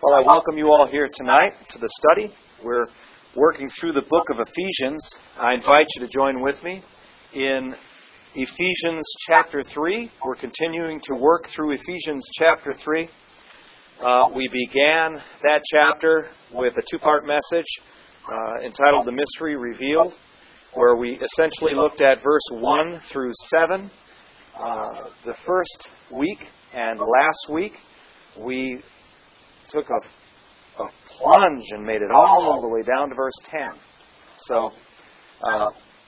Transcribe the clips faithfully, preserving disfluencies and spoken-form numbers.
Well, I welcome you all here tonight to the study. We're working through the book of Ephesians. I invite you to join with me in Ephesians chapter three. We're continuing to work through Ephesians chapter three. Uh, we began that chapter with a two-part message uh, entitled The Mystery Revealed, where we essentially looked at verse one through seven. Uh, the first week and last week, we took a, a plunge and made it all the way down to verse ten. So, uh,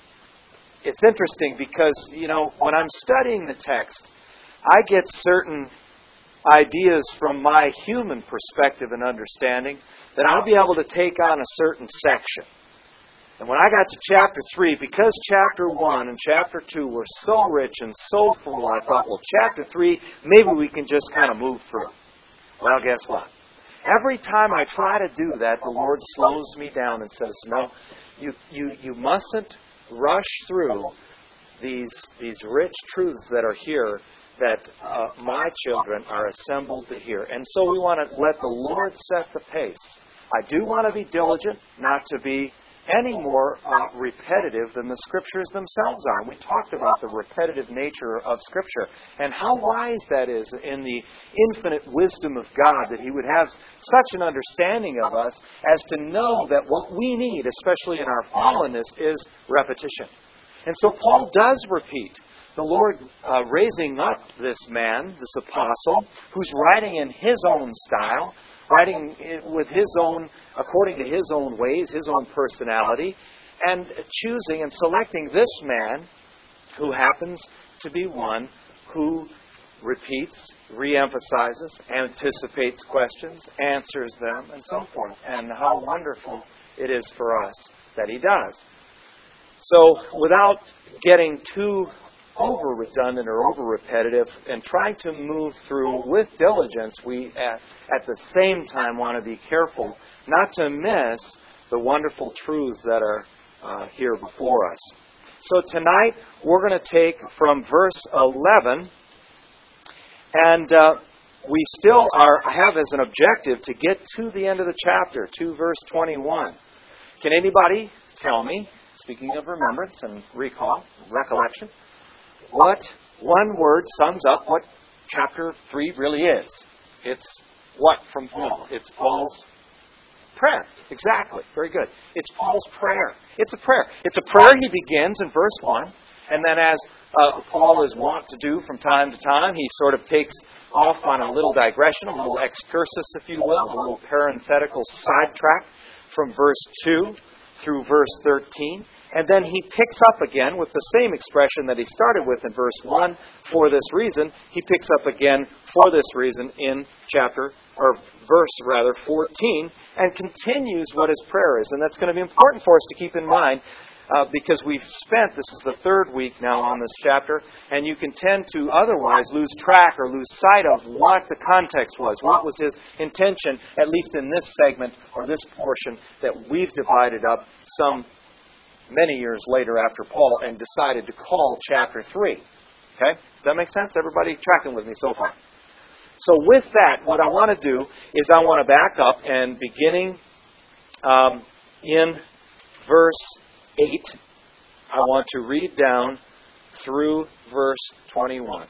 it's interesting because, you know, when I'm studying the text, I get certain ideas from my human perspective and understanding that I'll be able to take on a certain section. And when I got to chapter three, because chapter one and chapter two were so rich and so full, I thought, well, chapter three, maybe we can just kind of move through. Well, guess what? Every time I try to do that, the Lord slows me down and says, no, you you, you mustn't rush through these, these rich truths that are here that uh, my children are assembled to hear. And so we want to let the Lord set the pace. I do want to be diligent, not to be any more uh, repetitive than the Scriptures themselves are. We talked about the repetitive nature of Scripture and how wise that is in the infinite wisdom of God, that He would have such an understanding of us as to know that what we need, especially in our fallenness, is repetition. And so Paul does repeat. The Lord uh, raising up this man, this apostle, who's writing in his own style, writing with his own, according to his own ways, his own personality, and choosing and selecting this man who happens to be one who repeats, reemphasizes, anticipates questions, answers them, and so forth. And how wonderful it is for us that he does. So, without getting too over redundant or over repetitive and trying to move through with diligence, we at, at the same time want to be careful not to miss the wonderful truths that are uh, here before us. So tonight we're going to take from verse eleven, and uh, we still are have as an objective to get to the end of the chapter, to verse twenty-one. Can anybody tell me, speaking of remembrance and recall, recollection, what one word sums up what chapter three really is? It's what from Paul? It's Paul's prayer. Exactly. Very good. It's Paul's prayer. It's a prayer. It's a prayer he begins in verse one. And then as uh, Paul is wont to do from time to time, he sort of takes off on a little digression, a little excursus, if you will, a little parenthetical sidetrack from verse two through verse thirteen. And then he picks up again with the same expression that he started with in verse one, for this reason. He picks up again for this reason in chapter, or verse rather, fourteen, and continues what his prayer is. And that's going to be important for us to keep in mind, uh, because we've spent, this is the third week now on this chapter, and you can tend to otherwise lose track or lose sight of what the context was. What was his intention, at least in this segment or this portion that we've divided up some many years later after Paul and decided to call chapter three. Okay? Does that make sense? Everybody tracking with me so far? So with that, what I want to do is I want to back up and beginning um, in verse eight, I want to read down through verse twenty-one.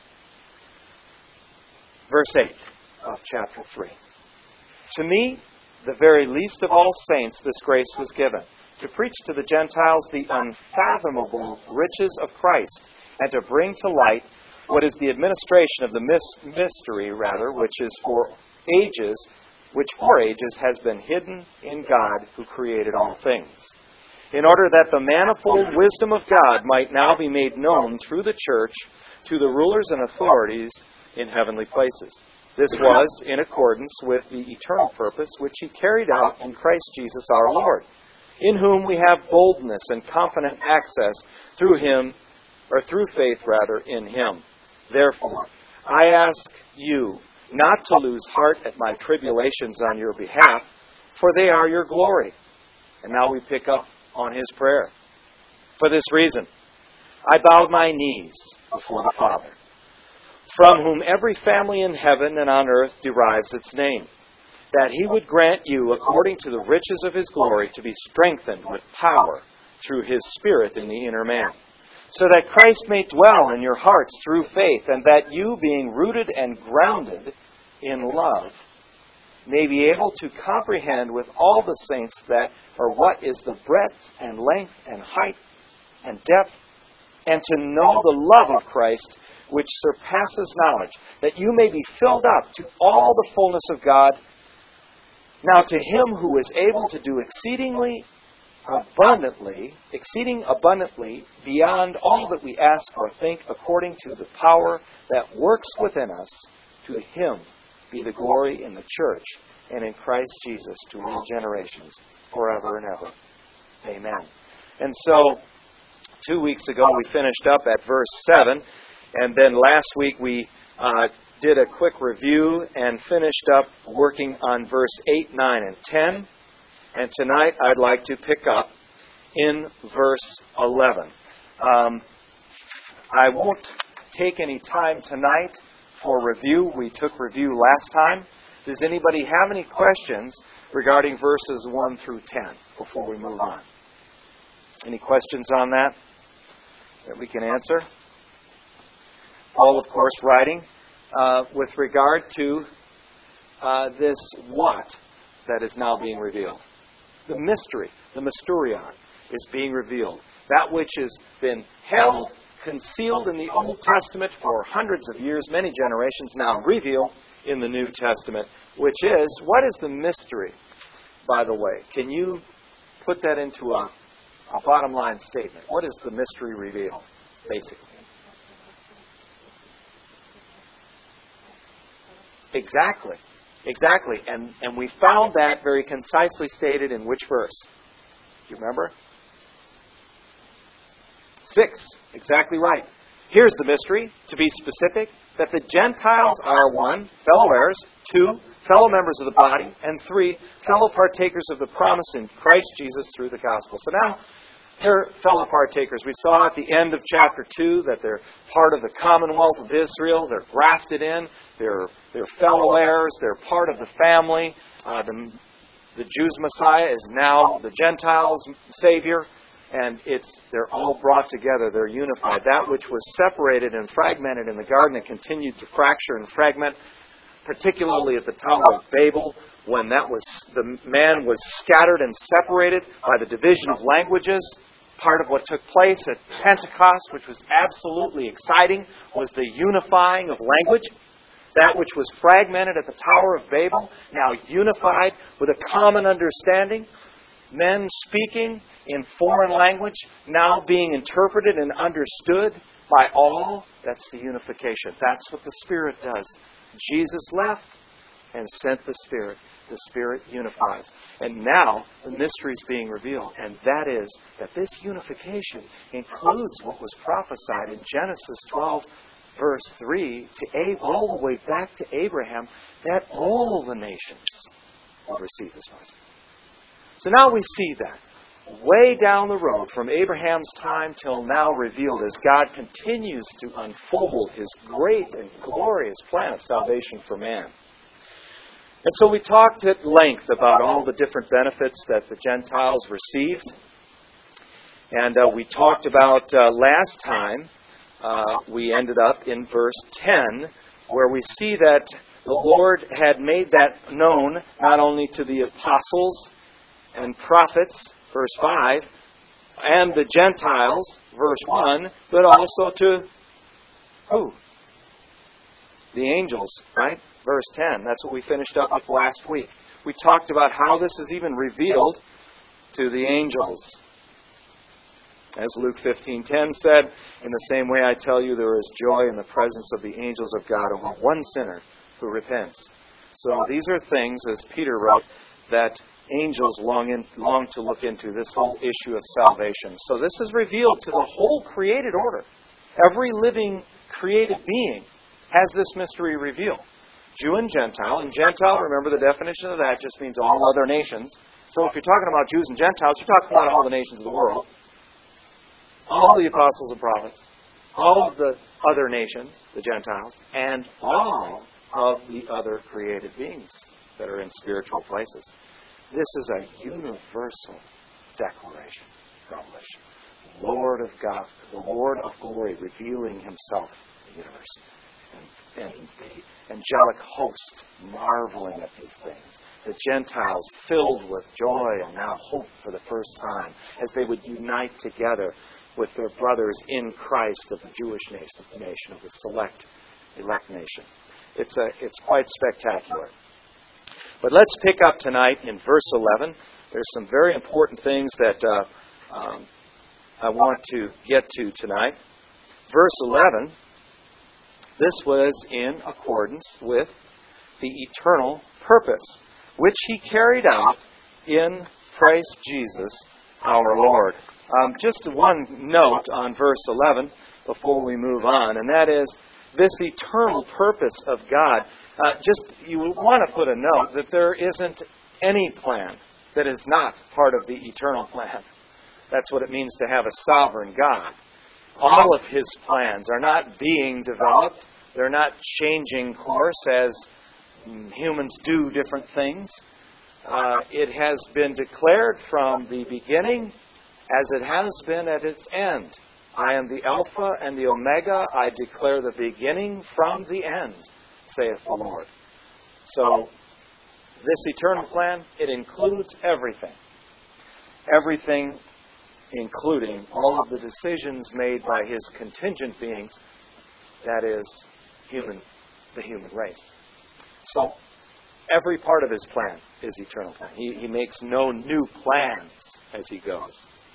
Verse eight of chapter three. To me, the very least of all saints, this grace was given, to preach to the Gentiles the unfathomable riches of Christ, and to bring to light what is the administration of the mis- mystery, rather, which is for ages, which for ages has been hidden in God who created all things, in order that the manifold wisdom of God might now be made known through the church to the rulers and authorities in heavenly places. This was in accordance with the eternal purpose which He carried out in Christ Jesus our Lord, in whom we have boldness and confident access through Him, or through faith rather, in Him. Therefore, I ask you not to lose heart at my tribulations on your behalf, for they are your glory. And now we pick up on his prayer. For this reason, I bowed my knees before the Father, from whom every family in heaven and on earth derives its name, that He would grant you, according to the riches of His glory, to be strengthened with power through His Spirit in the inner man, so that Christ may dwell in your hearts through faith, and that you, being rooted and grounded in love, may be able to comprehend with all the saints that, or what is the breadth and length and height and depth, and to know the love of Christ, which surpasses knowledge, that you may be filled up to all the fullness of God. Now to Him who is able to do exceedingly abundantly, exceeding abundantly beyond all that we ask or think, according to the power that works within us, to Him be the glory in the church and in Christ Jesus to all generations, forever and ever. Amen. And so, two weeks ago we finished up at verse seven, and then last week we uh, did a quick review and finished up working on verse eight, nine, and ten. And tonight I'd like to pick up in verse eleven. Um, I won't take any time tonight for review. We took review last time. Does anybody have any questions regarding verses one through ten before we move on? Any questions on that that we can answer? Paul, of course, writing uh, with regard to uh, this what that is now being revealed. The mystery, the mysterion, is being revealed. That which has been held, concealed in the Old Testament for hundreds of years, many generations, now revealed in the New Testament, which is, what is the mystery, by the way? Can you put that into a, a bottom line statement? What is the mystery revealed, basically? Exactly. Exactly. And, and we found that very concisely stated in which verse? Do you remember? Six. Exactly right. Here's the mystery, to be specific, that the Gentiles are one, fellow heirs, two, fellow members of the body, and three, fellow partakers of the promise in Christ Jesus through the gospel. So now, they're fellow partakers. We saw at the end of chapter two that they're part of the commonwealth of Israel. They're grafted in. They're, they're fellow heirs. They're part of the family. Uh, the, the Jews' Messiah is now the Gentiles' Savior. And it's they're all brought together. They're unified. That which was separated and fragmented in the garden and continued to fracture and fragment, particularly at the Tower of Babel, when that was the man was scattered and separated by the division of languages. Part of what took place at Pentecost, which was absolutely exciting, was the unifying of language. That which was fragmented at the Tower of Babel, now unified with a common understanding. Men speaking in foreign language, now being interpreted and understood by all. That's the unification. That's what the Spirit does. Jesus left and sent the Spirit. The Spirit unifies. And now the mystery is being revealed. And that is that this unification includes what was prophesied in Genesis twelve, verse three, to Ab- all the way back to Abraham, that all the nations will receive His message. So now we see that way down the road from Abraham's time till now revealed as God continues to unfold His great and glorious plan of salvation for man. And so we talked at length about all the different benefits that the Gentiles received. And uh, we talked about uh, last time, uh, we ended up in verse ten, where we see that the Lord had made that known not only to the apostles and prophets, verse five, and the Gentiles, verse one, but also to who? The angels, right? Verse ten. That's what we finished up with last week. We talked about how this is even revealed to the angels. As Luke fifteen ten said, in the same way I tell you, there is joy in the presence of the angels of God over one sinner who repents. So these are things, as Peter wrote, that angels long, in, long to look into, this whole issue of salvation. So this is revealed to the whole created order. Every living created being has this mystery revealed. Jew and Gentile. And Gentile, remember the definition of that just means all other nations. So if you're talking about Jews and Gentiles, you're talking about all the nations of the world. All the apostles and prophets. All of the other nations, the Gentiles. And all of the other created beings that are in spiritual places. This is a universal declaration, revelation. Lord of God, the Lord of glory revealing himself in the universe. And, and the angelic host marveling at these things. The Gentiles filled with joy and now hope for the first time as they would unite together with their brothers in Christ of the Jewish nation, of the select, elect nation. It's, a, it's quite spectacular. But let's pick up tonight in verse eleven. There's some very important things that uh, um, I want to get to tonight. Verse eleven, this was in accordance with the eternal purpose, which he carried out in Christ Jesus our Lord. Um, just one note on verse eleven before we move on, and that is this eternal purpose of God. Uh, just you want to put a note that there isn't any plan that is not part of the eternal plan. That's what it means to have a sovereign God. All of his plans are not being developed. They're not changing course as humans do different things. Uh, it has been declared from the beginning as it has been at its end. I am the Alpha and the Omega. I declare the beginning from the end, saith the Lord. So, this eternal plan, it includes everything. Everything, including all of the decisions made by his contingent beings, that is, human, the human race. So, every part of his plan is eternal plan. He, he makes no new plans as he goes.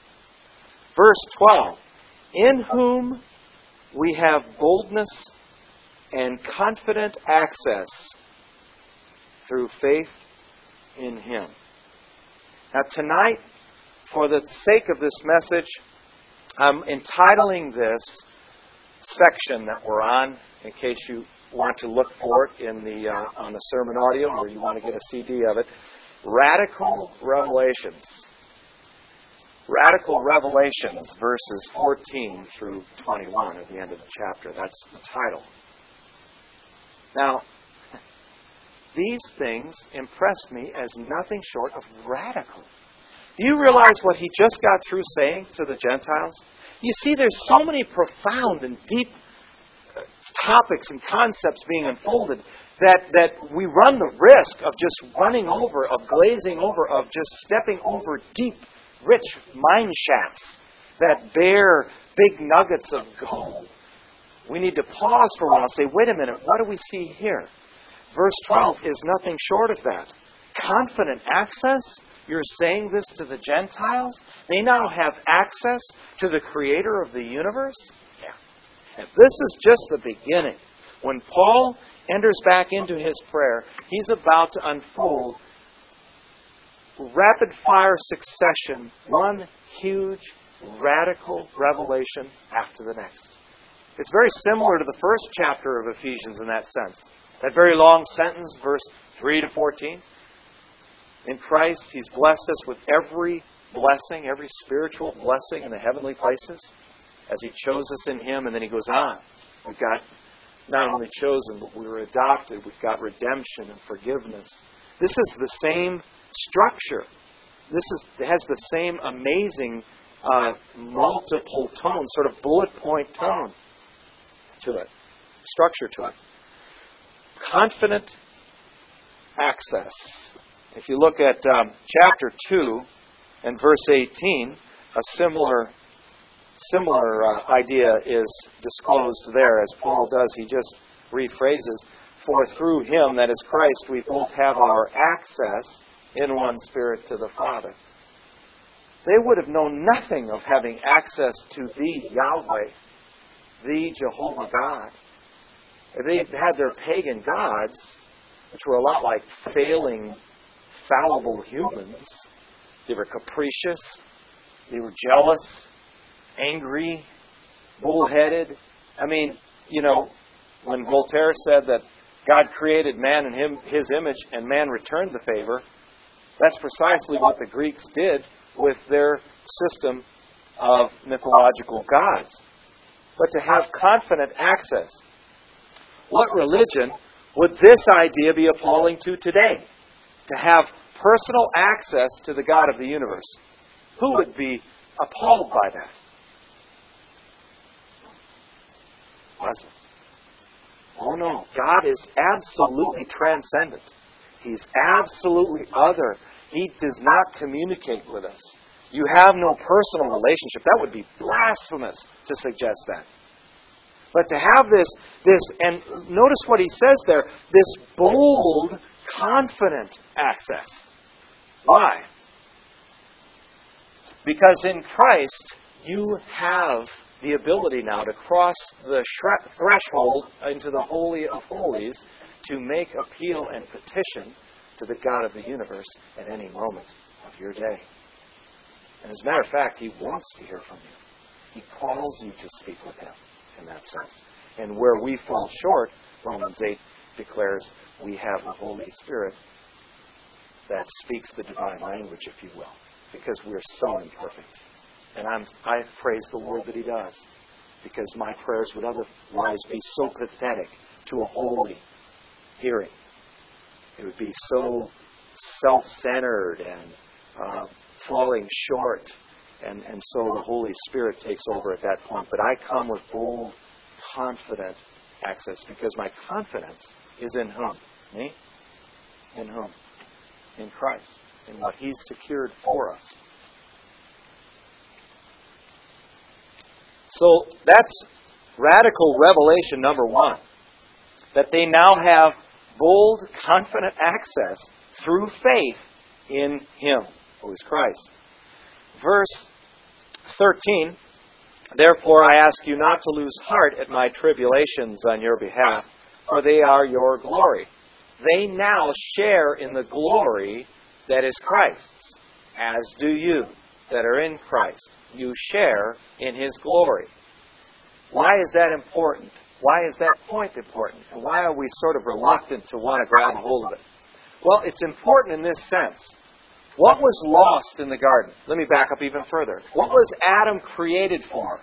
Verse twelve, in whom we have boldness and confident access through faith in him. Now tonight, for the sake of this message, I'm entitling this section that we're on, in case you want to look for it in the uh, on the sermon audio or you want to get a C D of it, Radical Revelations. Radical Revelations, verses fourteen through twenty-one at the end of the chapter. That's the title. Now, these things impressed me as nothing short of radical. Do you realize what he just got through saying to the Gentiles? You see, there's so many profound and deep topics and concepts being unfolded that, that we run the risk of just running over, of glazing over, of just stepping over deep, rich mine shafts that bear big nuggets of gold. We need to pause for a while and say, wait a minute, what do we see here? Verse twelve is nothing short of that. Confident access? You're saying this to the Gentiles? They now have access to the Creator of the universe? Yeah. And this is just the beginning. When Paul enters back into his prayer, he's about to unfold rapid-fire succession, one huge, radical revelation after the next. It's very similar to the first chapter of Ephesians in that sense. That very long sentence, verse three to fourteen. In Christ, He's blessed us with every blessing, every spiritual blessing in the heavenly places, as He chose us in Him. And then He goes on. We've got not only chosen, but we were adopted. We've got redemption and forgiveness. This is the same structure. This is it has the same amazing uh, multiple tone, sort of bullet point tone to it, structure to it. Confident access. If you look at um, chapter two and verse eighteen, a similar similar uh, idea is disclosed there, as Paul does. He just rephrases, "For through Him, that is Christ, we both have our access in one Spirit to the Father." They would have known nothing of having access to the Yahweh, the Jehovah God. If they had their pagan gods, which were a lot like failing, fallible humans, they were capricious, they were jealous, angry, bullheaded. I mean, you know, when Voltaire said that God created man in him, His image and man returned the favor, that's precisely what the Greeks did with their system of mythological gods. But to have confident access. What religion Would this idea be appalling to today? To have personal access to the God of the universe? Who would be appalled by that? Muslims. Oh no, God is absolutely transcendent. He's absolutely other. He does not communicate with us. You have no personal relationship. That would be blasphemous to suggest that. But to have this, this, and notice what he says there, this bold, confident access. Why? Because in Christ, you have the ability now to cross the threshold into the Holy of Holies to make appeal and petition to the God of the universe at any moment of your day. And as a matter of fact, He wants to hear from you. He calls you to speak with Him in that sense. And where we fall short, Romans eight declares we have the Holy Spirit that speaks the divine language, if you will, because we're so imperfect. And I'm, I praise the Lord that He does, because my prayers would otherwise be so pathetic to a holy hearing. It would be so self-centered and uh, falling short. And, and so the Holy Spirit takes over at that point. But I come with bold, confident access, because my confidence is in whom? Me? In whom? In Christ. In what He's secured for us. So that's radical revelation number one. That they now have bold, confident access through faith in Him, who is Christ. Verse thirteen, therefore I ask you not to lose heart at my tribulations on your behalf, for they are your glory. They now share in the glory that is Christ's, as do you that are in Christ. You share in His glory. Why is that important? Why is that point important? And why are we sort of reluctant to want to grab a hold of it? Well, it's important in this sense. What was lost in the garden? Let me back up even further. What was Adam created for?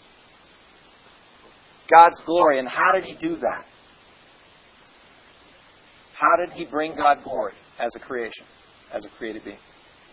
God's glory. And how did he do that? How did he bring God glory as a creation, as a created being?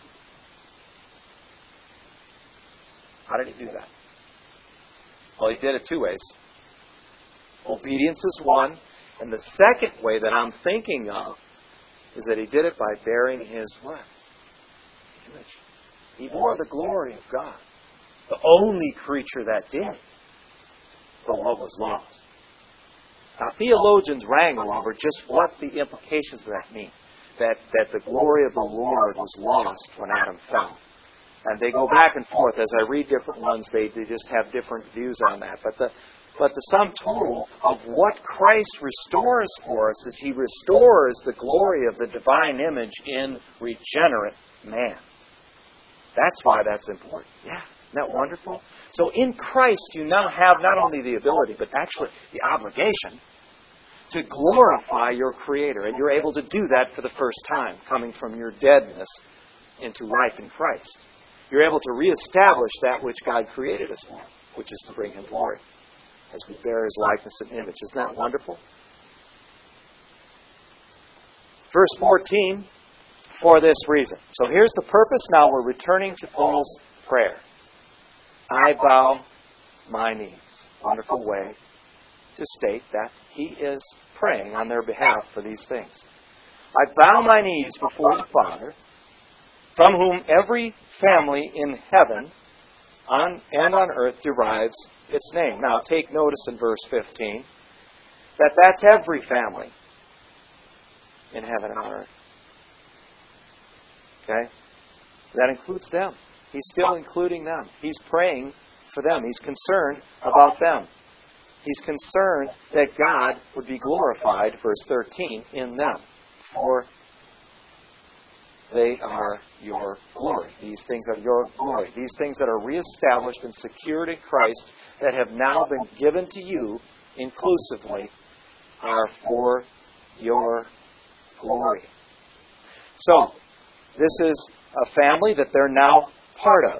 How did he do that? Well, he did it two ways. Obedience is one. And the second way that I'm thinking of is that he did it by bearing his what? Image. He bore the glory of God. The only creature that did. But what was lost? Now, theologians wrangle over just what the implications of that mean. That, that the glory of the Lord was lost when Adam fell. And they go back and forth. As I read different ones, they, they just have different views on that. But the But the sum total of what Christ restores for us is He restores the glory of the divine image in regenerate man. That's why that's important. Yeah, isn't that wonderful? So in Christ you now have not only the ability, but actually the obligation to glorify your Creator. And you're able to do that for the first time, coming from your deadness into life in Christ. You're able to reestablish that which God created us for, which is to bring Him glory, as we bear His likeness and image. Isn't that wonderful? Verse fourteen, for this reason. So here's the purpose. Now we're returning to Paul's prayer. I bow my knees. Wonderful way to state that he is praying on their behalf for these things. I bow my knees before the Father, from whom every family in heaven on and on earth derives its name. Now take notice in verse fifteen that that's every family in heaven and on earth. Okay? That includes them. He's still including them. He's praying for them. He's concerned about them. He's concerned that God would be glorified, verse thirteen, in them. For they are your glory. These things are your glory. These things that are reestablished and secured in Christ that have now been given to you inclusively are for your glory. So, this is a family that they're now part of.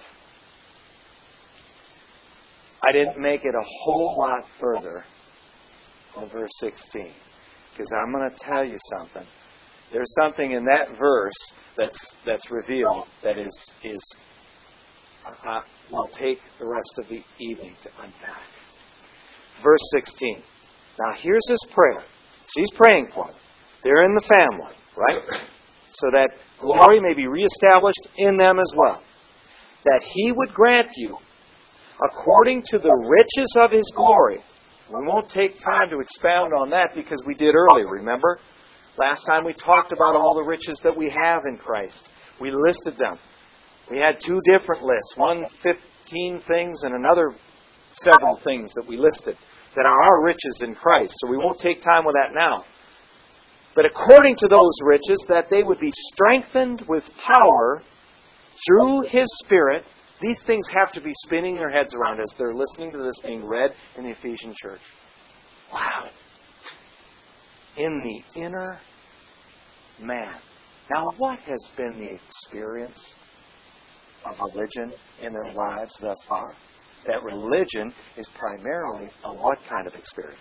I didn't make it a whole lot further than verse sixteen. Because I'm going to tell you something. There's something in that verse that's that's revealed that is is uh, will take the rest of the evening to unpack. Verse sixteen. Now here's his prayer. She's praying for them. They're in the family, right? So that glory may be reestablished in them as well. That He would grant you, according to the riches of His glory. We won't take time to expound on that because we did earlier, remember? Last time we talked about all the riches that we have in Christ. We listed them. We had two different lists. One, fifteen things, and another several things that we listed that are our riches in Christ. So we won't take time with that now. But according to those riches, that they would be strengthened with power through His Spirit. These things have to be spinning their heads around as they're listening to this being read in the Ephesian church. Wow. In the inner man. Now, what has been the experience of religion in their lives thus far? That religion is primarily a what kind of experience?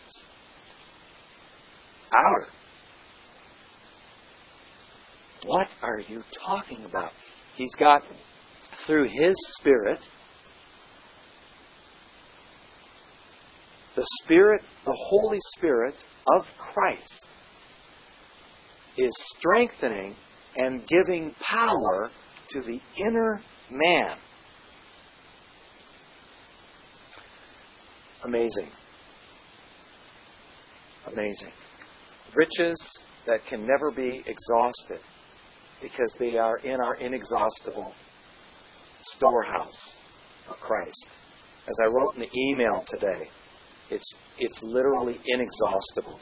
Outer. What are you talking about? He's got, through His Spirit, the Spirit, the Holy Spirit of Christ is strengthening and giving power to the inner man. Amazing. Amazing. Riches that can never be exhausted because they are in our inexhaustible storehouse of Christ. As I wrote in the email today, it's it's literally inexhaustible.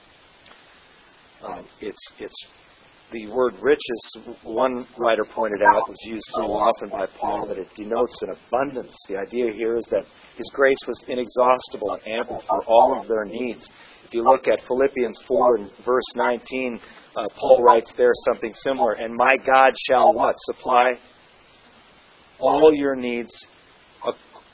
Um, it's it's the word riches, one writer pointed out, was used so often by Paul that it denotes an abundance. The idea here is that His grace was inexhaustible and ample for all of their needs. If you look at Philippians four and verse nineteen, uh, Paul writes there something similar. And my God shall what? Supply all your needs. Ac-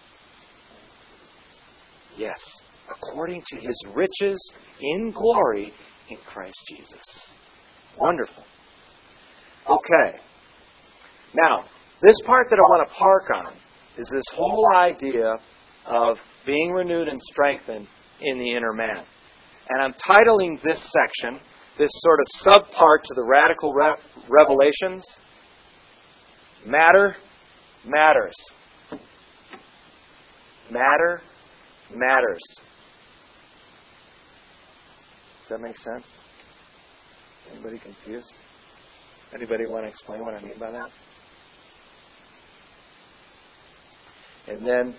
yes, according to His riches in glory in Christ Jesus. Wonderful. Okay. Now, this part that I want to park on is this whole idea of being renewed and strengthened in the inner man. And I'm titling this section, this sort of sub-part to the radical re- revelations, Matter Matters. Matter Matters. Does that make sense? Anybody confused? Anybody want to explain what I mean by that? And then,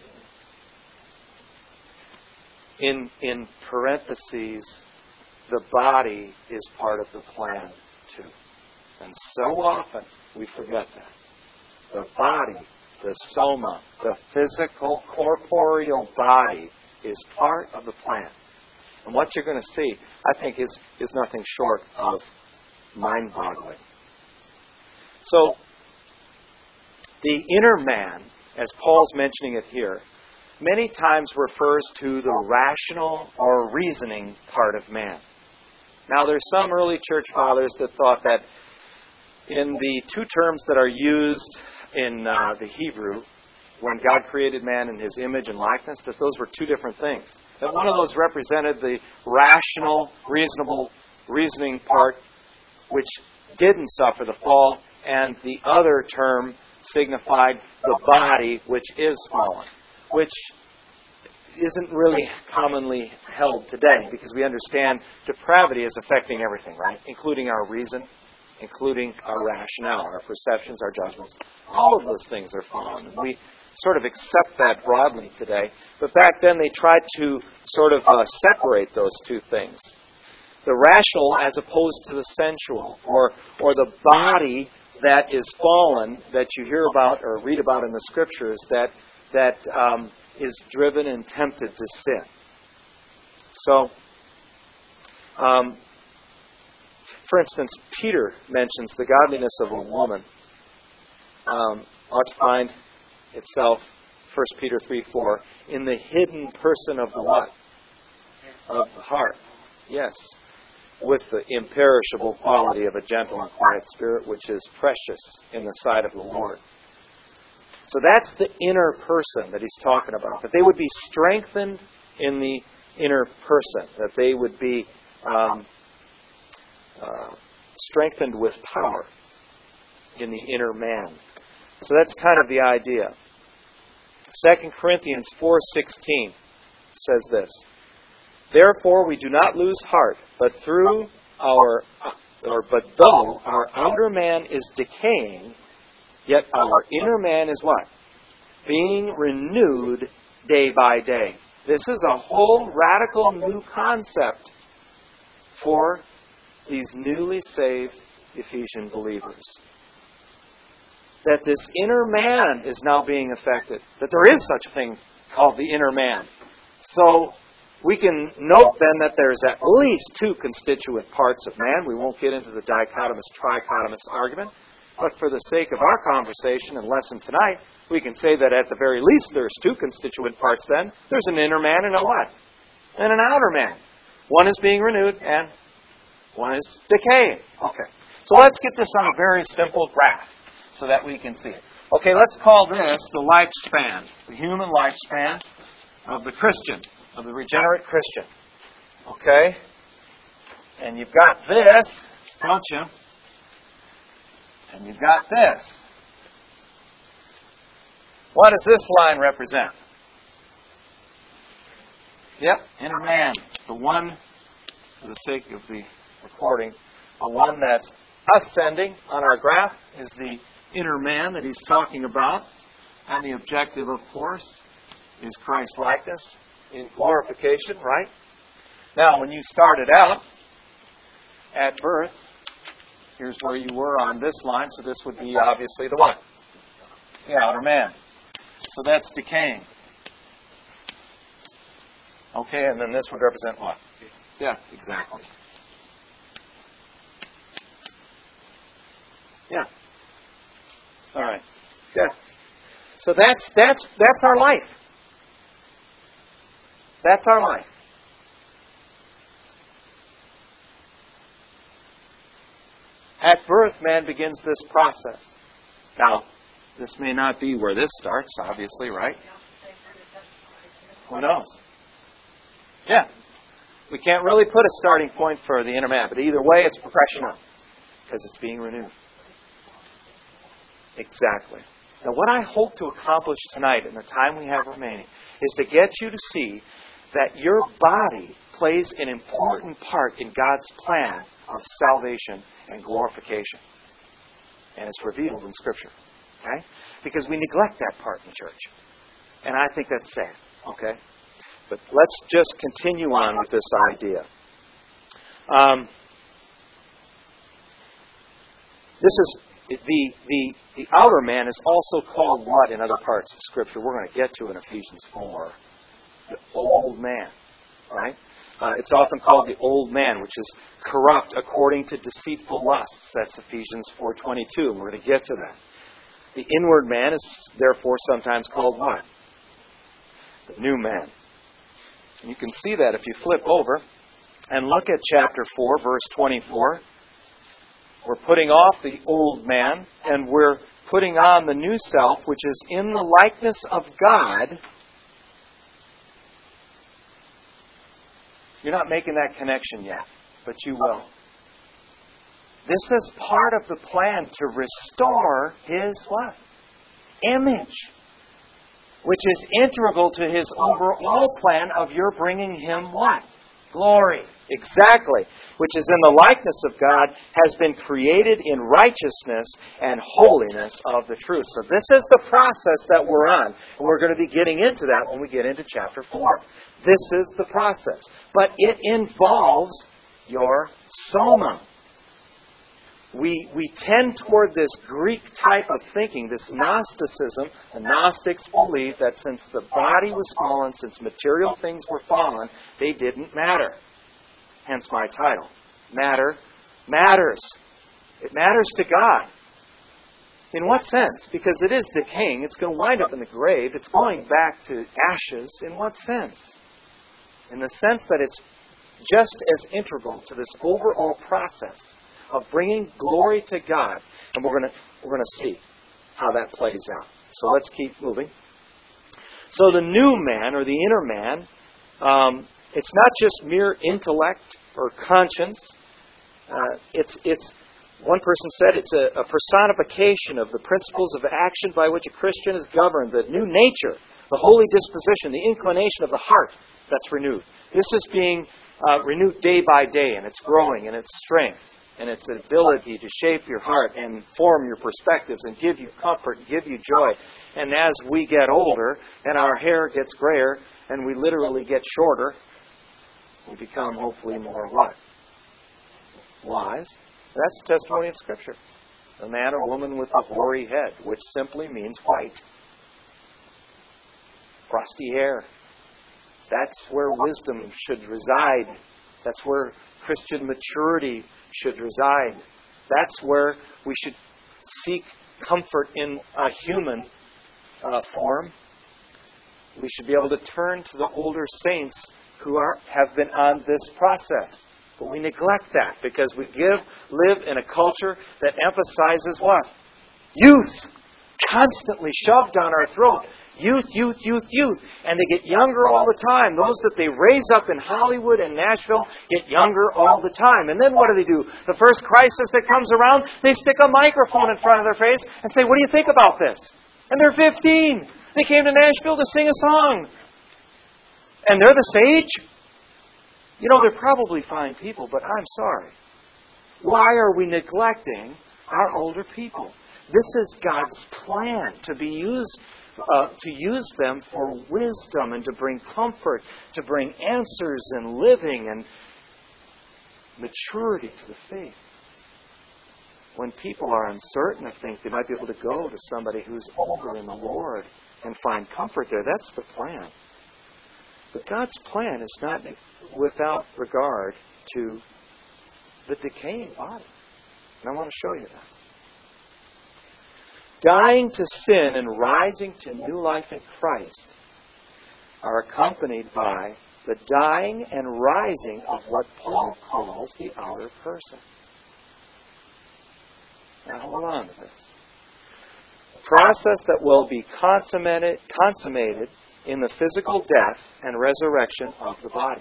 in in parentheses, the body is part of the plan too. And so often we forget that. The body, the soma, the physical, corporeal body is part of the plan. And what you're going to see, I think, is, is nothing short of mind-boggling. So, the inner man, as Paul's mentioning it here, many times refers to the rational or reasoning part of man. Now, there's some early church fathers that thought that in the two terms that are used in uh, the Hebrew, when God created man in His image and likeness, that those were two different things. That one of those represented the rational, reasonable, reasoning part, which didn't suffer the fall, and the other term signified the body, which is fallen, which isn't really commonly held today, because we understand depravity is affecting everything, right? Including our reason, including our rationale, our perceptions, our judgments. All of those things are fallen. We sort of accept that broadly today. But back then they tried to sort of uh, separate those two things. The rational as opposed to the sensual, or or the body that is fallen that you hear about or read about in the Scriptures that that um, is driven and tempted to sin. So, um, for instance, Peter mentions the godliness of a woman um, ought to find itself, First Peter three four, in the hidden person of the what? Of the heart. Yes. with the imperishable quality of a gentle and quiet spirit, which is precious in the sight of the Lord. So that's the inner person that he's talking about. That they would be strengthened in the inner person. That they would be um, uh, strengthened with power in the inner man. So that's kind of the idea. Second Corinthians four sixteen says this: Therefore we do not lose heart, but through our or but though our outer man is decaying, yet our inner man is what? Being renewed day by day. This is a whole radical new concept for these newly saved Ephesian believers. That this inner man is now being affected. That there is such a thing called the inner man. So we can note then that there's at least two constituent parts of man. We won't get into the dichotomous, trichotomous argument. But for the sake of our conversation and lesson tonight, we can say that at the very least there's two constituent parts then. There's an inner man and a what? And an outer man. One is being renewed and one is decaying. Okay. So let's get this on a very simple graph so that we can see it. Okay, let's call this the lifespan, the human lifespan of the Christian, of the regenerate Christian. Okay? And you've got this, don't you? And you've got this. What does this line represent? Yep, inner man. The one, for the sake of the recording, the one that's ascending on our graph is the inner man that he's talking about. And the objective, of course, is Christ's likeness in glorification, right? Now, when you started out at birth, here's where you were on this line, so this would be obviously the what? The outer man. So that's decaying. Okay, and then this would represent what? Yeah, exactly. Yeah. All right. Yeah. So that's that's that's our life. That's our life. At birth, man begins this process. Now, this may not be where this starts, obviously, right? Who knows? Yeah. We can't really put a starting point for the inner man, but either way, it's progressional because it's being renewed. Exactly. Now, what I hope to accomplish tonight in the time we have remaining is to get you to see that your body plays an important part in God's plan of salvation and glorification. And it's revealed in Scripture. Okay? Because we neglect that part in the church. And I think that's sad. Okay? But let's just continue on with this idea. Um, this is the, the the outer man is also called what in other parts of Scripture? We're going to get to in Ephesians four. The old man. Right? Uh, it's often called the old man, which is corrupt according to deceitful lusts. That's Ephesians four twenty-two, and we're going to get to that. The inward man is therefore sometimes called what? The new man. And you can see that if you flip over and look at chapter four, verse twenty-four. We're putting off the old man, and we're putting on the new self, which is in the likeness of God. You're not making that connection yet, but you will. This is part of the plan to restore His what? Image. Which is integral to His overall plan of your bringing Him what? Glory. Exactly. Which is in the likeness of God, has been created in righteousness and holiness of the truth. So this is the process that we're on. And we're going to be getting into that when we get into chapter four. This is the process. But it involves your soma. We we tend toward this Greek type of thinking, this Gnosticism. The Gnostics believed that since the body was fallen, since material things were fallen, they didn't matter. Hence my title. Matter matters. It matters to God. In what sense? Because it is decaying. It's going to wind up in the grave. It's going back to ashes. In what sense? In the sense that it's just as integral to this overall process of bringing glory to God. And we're going to we're going to see how that plays out. So let's keep moving. So the new man, or the inner man, um, it's not just mere intellect or conscience. Uh, it's it's one person said it's a, a personification of the principles of action by which a Christian is governed. The new nature, the holy disposition, the inclination of the heart that's renewed. This is being uh, renewed day by day, and it's growing in its strength and its ability to shape your heart and form your perspectives and give you comfort, give you joy. And as we get older and our hair gets grayer and we literally get shorter, we become hopefully more what? Wise. That's the testimony of Scripture. A man or woman with a hoary head, which simply means white. Frosty hair. That's where wisdom should reside. That's where Christian maturity should reside. That's where we should seek comfort in a human uh, form. We should be able to turn to the older saints who are have been on this process. But we neglect that because we give live in a culture that emphasizes what? Youth. Constantly shoved down our throat. Youth, youth, youth, youth. And they get younger all the time. Those that they raise up in Hollywood and Nashville get younger all the time. And then what do they do? The first crisis that comes around, they stick a microphone in front of their face and say, what do you think about this? And they're fifteen. They came to Nashville to sing a song. And they're the sage? You know, they're probably fine people, but I'm sorry. Why are we neglecting our older people? This is God's plan to be used, uh, to use them for wisdom and to bring comfort, to bring answers and living and maturity to the faith. When people are uncertain of things, they might be able to go to somebody who's older in the Lord and find comfort there. That's the plan. But God's plan is not without regard to the decaying body. And I want to show you that. Dying to sin and rising to new life in Christ are accompanied by the dying and rising of what Paul calls the outer person. Now hold on to this. A process that will be consummated, consummated in the physical death and resurrection of the body.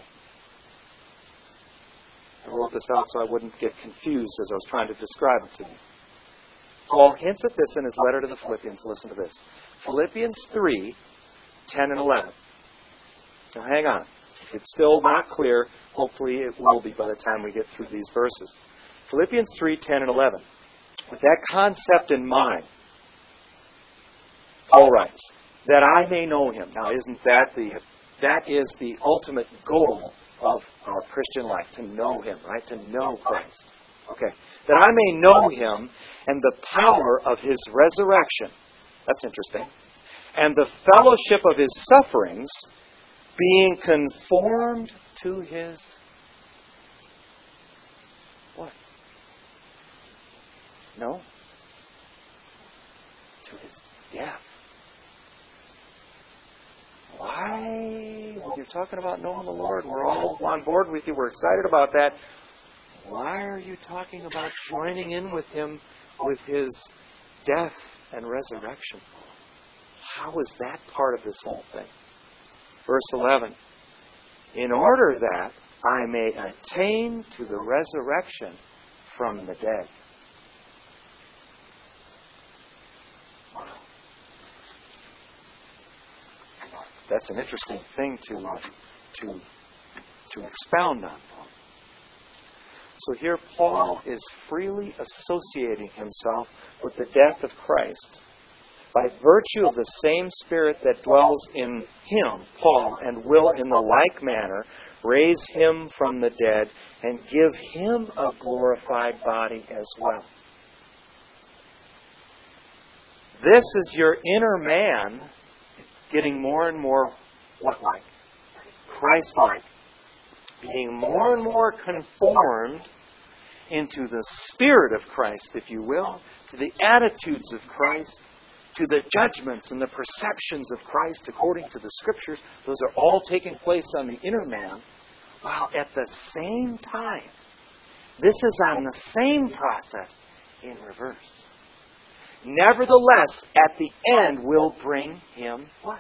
I wrote this out so I wouldn't get confused as I was trying to describe it to you. Paul hints at this in his letter to the Philippians. Listen to this. Philippians three, ten and eleven. Now hang on. If it's still not clear, hopefully it will be by the time we get through these verses. Philippians three, ten and eleven. With that concept in mind, Paul writes, that I may know Him. Now isn't that the, that is the ultimate goal of our Christian life, to know Him, right? To know Christ. Okay. That I may know Him and the power of His resurrection. That's interesting. And the fellowship of His sufferings, being conformed to His what? No. To His death. Why? When you're talking about knowing the Lord, we're all on board with you. We're excited about that. Why are you talking about joining in with Him with His death and resurrection? How is that part of this whole thing? Verse eleven. In order that I may attain to the resurrection from the dead. Wow. That's an interesting thing to, to, to expound on. So here Paul is freely associating himself with the death of Christ by virtue of the same Spirit that dwells in him, Paul, and will in the like manner raise him from the dead and give him a glorified body as well. This is your inner man getting more and more what-like? Christ-like. Being more and more conformed into the Spirit of Christ, if you will, to the attitudes of Christ, to the judgments and the perceptions of Christ according to the Scriptures. Those are all taking place on the inner man, While at the same time, this is on the same process in reverse. Nevertheless, at the end will bring him what?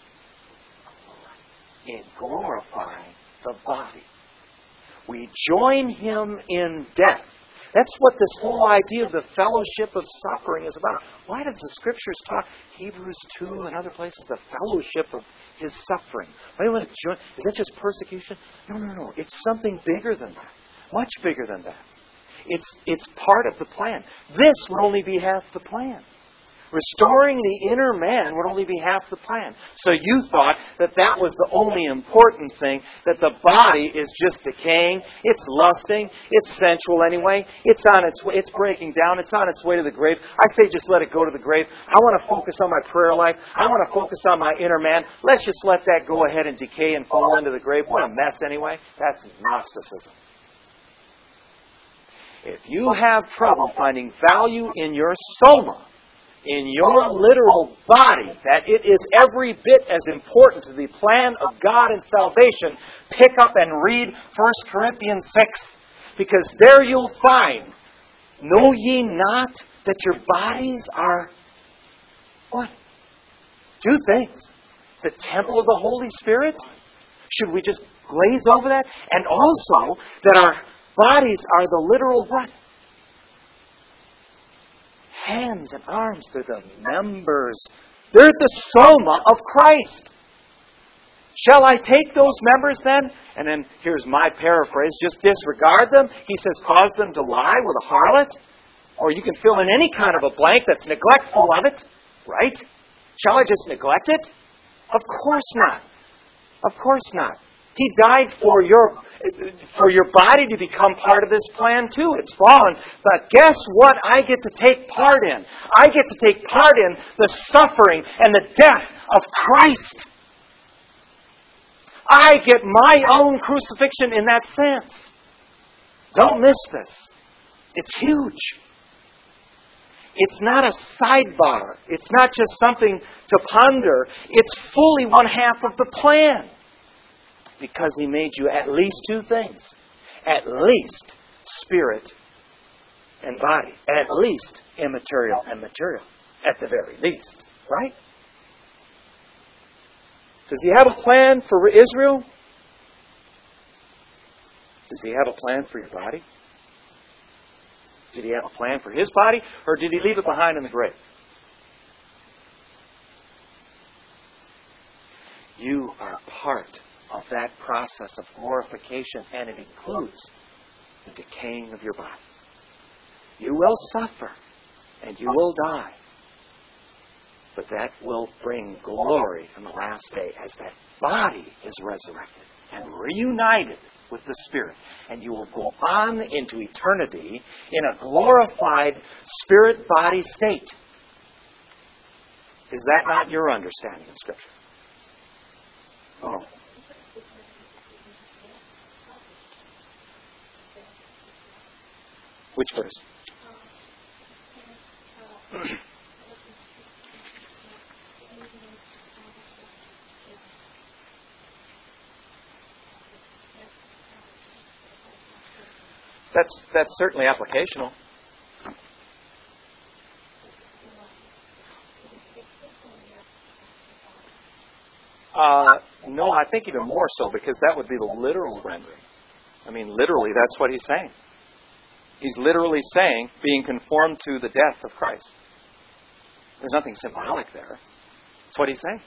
In glorifying the body. We join him in death. That's what this whole idea of the fellowship of suffering is about. Why does the Scriptures talk, Hebrews two and other places, the fellowship of his suffering? Why do you want to join? Is that just persecution? No, no, no. It's something bigger than that. Much bigger than that. It's, it's part of the plan. This would only be half the plan. Restoring the inner man would only be half the plan. So you thought that that was the only important thing, that the body is just decaying, it's lusting, it's sensual anyway, it's on its way, it's breaking down, it's on its way to the grave. I say just let it go to the grave. I want to focus on my prayer life. I want to focus on my inner man. Let's just let that go ahead and decay and fall into the grave. What a mess anyway. That's Gnosticism. If you have trouble finding value in your soma, in your literal body, that it is every bit as important to the plan of God and salvation, pick up and read First Corinthians six. Because there you'll find, know ye not that your bodies are, what? Two things. The temple of the Holy Spirit. Should we just glaze over that? And also that our bodies are the literal what? Hands and arms. They're the members. They're the soma of Christ. Shall I take those members then? And then here's my paraphrase. Just disregard them. He says, cause them to lie with a harlot. Or you can fill in any kind of a blank that's neglectful of it. Right? Shall I just neglect it? Of course not. Of course not. He died for your for your body to become part of this plan too. It's fallen. But guess what I get to take part in? I get to take part in the suffering and the death of Christ. I get my own crucifixion in that sense. Don't miss this. It's huge. It's not a sidebar. It's not just something to ponder. It's fully one half of the plan. Because He made you at least two things. At least spirit and body. At least immaterial and material. At the very least. Right? Does He have a plan for Israel? Does He have a plan for your body? Did He have a plan for His body? Or did He leave it behind in the grave? You are part of that process of glorification, and it includes the decaying of your body. You will suffer, and you will die. But that will bring glory in the last day as that body is resurrected and reunited with the Spirit. And you will go on into eternity in a glorified spirit-body state. Is that not your understanding of Scripture? Oh. Which verse? That's that's certainly applicational. Uh, no, I think even more so, because that would be the literal rendering. I mean, literally, that's what he's saying. He's literally saying, being conformed to the death of Christ. There's nothing symbolic there. That's what he's saying.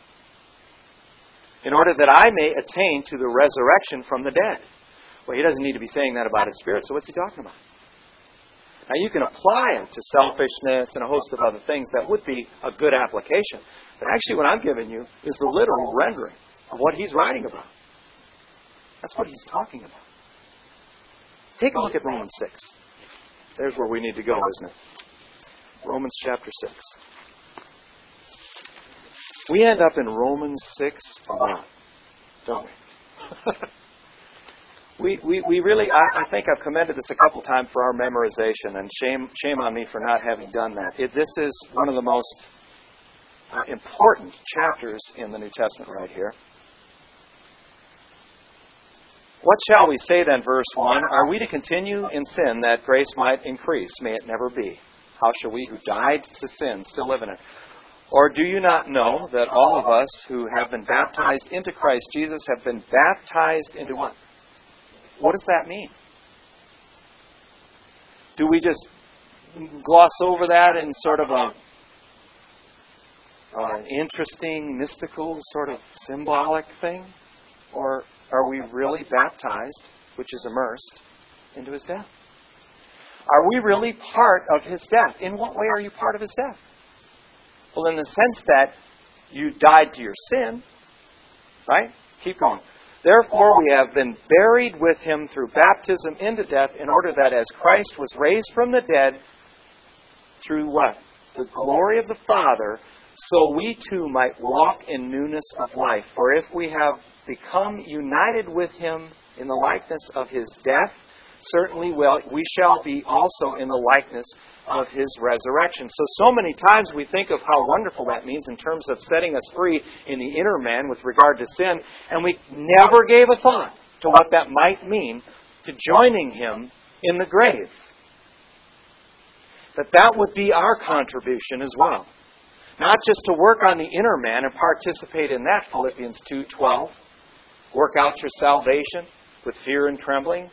In order that I may attain to the resurrection from the dead. Well, he doesn't need to be saying that about his spirit, so what's he talking about? Now, you can apply it to selfishness and a host of other things. That would be a good application. But actually, what I'm giving you is the literal rendering of what he's writing about. That's what he's talking about. Take a look at Romans six. There's where we need to go, isn't it? Romans chapter six. We end up in Romans six a lot, don't we? we, we, we really, I, I think I've commended this a couple times for our memorization, and shame, shame on me for not having done that. It, this is one of the most uh, important chapters in the New Testament right here. What shall we say then, verse one? Are we to continue in sin that grace might increase? May it never be. How shall we who died to sin still live in it? Or do you not know that all of us who have been baptized into Christ Jesus have been baptized into what? What does that mean? Do we just gloss over that in sort of a uh, an interesting, mystical, sort of symbolic thing? Or are we really baptized, which is immersed, into His death? Are we really part of His death? In what way are you part of His death? Well, in the sense that you died to your sin, right? Keep going. Therefore, we have been buried with Him through baptism into death, in order that as Christ was raised from the dead through what? The glory of the Father, so we too might walk in newness of life. For if we have become united with Him in the likeness of His death, certainly will, we shall be also in the likeness of His resurrection. So, so many times we think of how wonderful that means in terms of setting us free in the inner man with regard to sin, and we never gave a thought to what that might mean to joining Him in the grave. That that would be our contribution as well. Not just to work on the inner man and participate in that, Philippians two twelve. Work out your salvation with fear and trembling.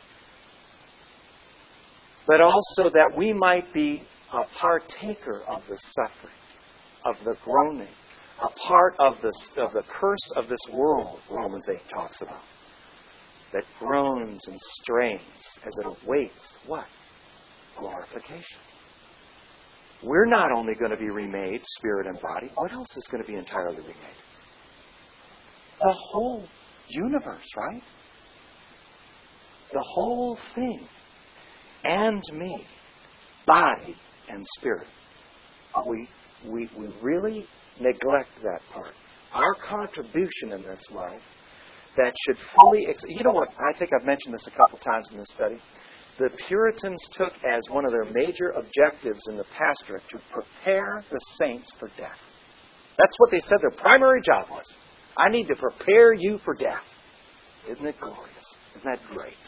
But also that we might be a partaker of the suffering, of the groaning, a part of the, of the curse of this world, Romans eight talks about, that groans and strains as it awaits what? Glorification. We're not only going to be remade, spirit and body, what else is going to be entirely remade? The whole universe, right? The whole thing. And me, body and spirit. We, we, we really neglect that part. Our contribution in this life that should fully... Ex- you know what? I think I've mentioned this a couple times in this study. The Puritans took as one of their major objectives in the pastorate to prepare the saints for death. That's what they said their primary job was. I need to prepare you for death. Isn't it glorious? Isn't that great?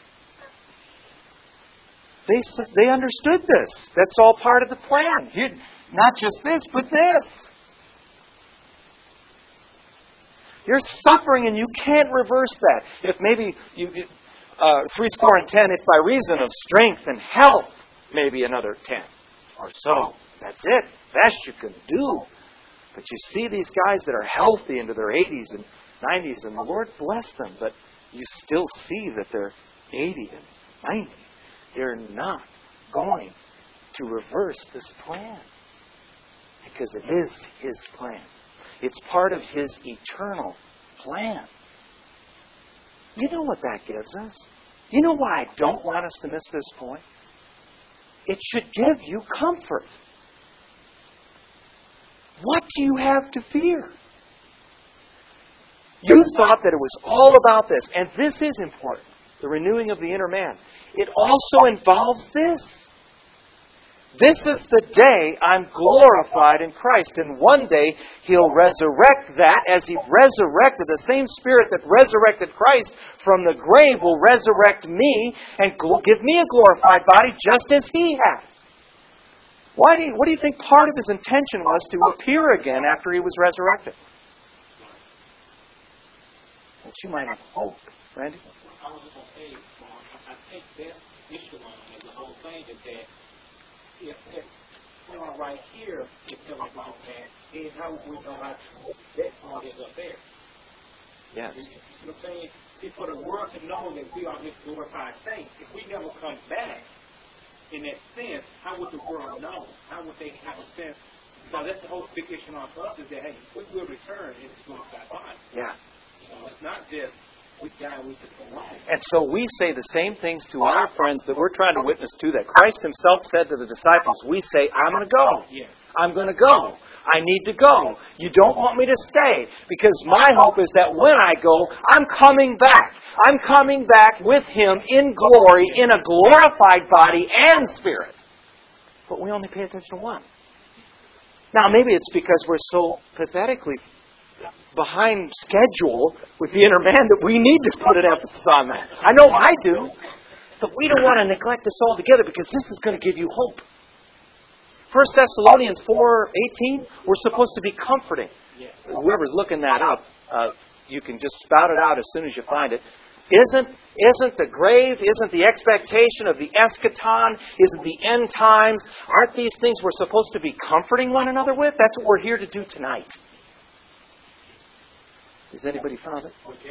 They, they understood this. That's all part of the plan. You, not just this, but this. You're suffering and you can't reverse that. If maybe you, uh, three score and ten, if by reason of strength and health, maybe another ten or so. That's it. Best you can do. But you see these guys that are healthy into their eighties and nineties, and the Lord bless them, but you still see that they're eighty and ninety. They're not going to reverse this plan. Because it is His plan. It's part of His eternal plan. You know what that gives us? You know why I don't want us to miss this point? It should give you comfort. What do you have to fear? You thought that it was all about this. And this is important. The renewing of the inner man. It also involves this. This is the day I'm glorified in Christ. And one day He'll resurrect that as He resurrected. The same Spirit that resurrected Christ from the grave will resurrect me and give me a glorified body just as He has. Why do you, what do you think part of His intention was to appear again after He was resurrected? That you might have hope. Randy? I was just going to say, I think that issue on the whole thing is that if, if you know, right here, if there was about that, then how would we know how that part is up there? Yes. You know what I'm saying? See, for the world to know that we are His glorified saints, if we never come back in that sense, how would the world know? How would they have a sense? So that's the whole big issue on us is that, hey, we will return in His glorified body. Yeah. You know, it's not just we die, we just go on. And so we say the same things to our friends that we're trying to witness to, that Christ Himself said to the disciples. We say, I'm going to go. Yeah. I'm going to go. I need to go. You don't want me to stay. Because my hope is that when I go, I'm coming back. I'm coming back with Him in glory, in a glorified body and spirit. But we only pay attention to one. Now, maybe it's because we're so pathetically behind schedule with the inner man that we need to put an emphasis on that. I know I do. But we don't want to neglect this altogether because this is going to give you hope. First Thessalonians four eighteen, we're supposed to be comforting. Whoever's looking that up, uh, you can just spout it out as soon as you find it. Isn't, isn't the grave, isn't the expectation of the eschaton, isn't the end times, aren't these things we're supposed to be comforting one another with? That's what we're here to do tonight. Has anybody found it?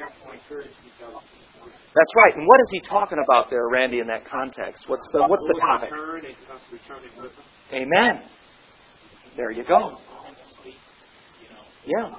That's right. And what is he talking about there, Randy, in that context? What's the what's the topic? Amen. There you go. Yeah.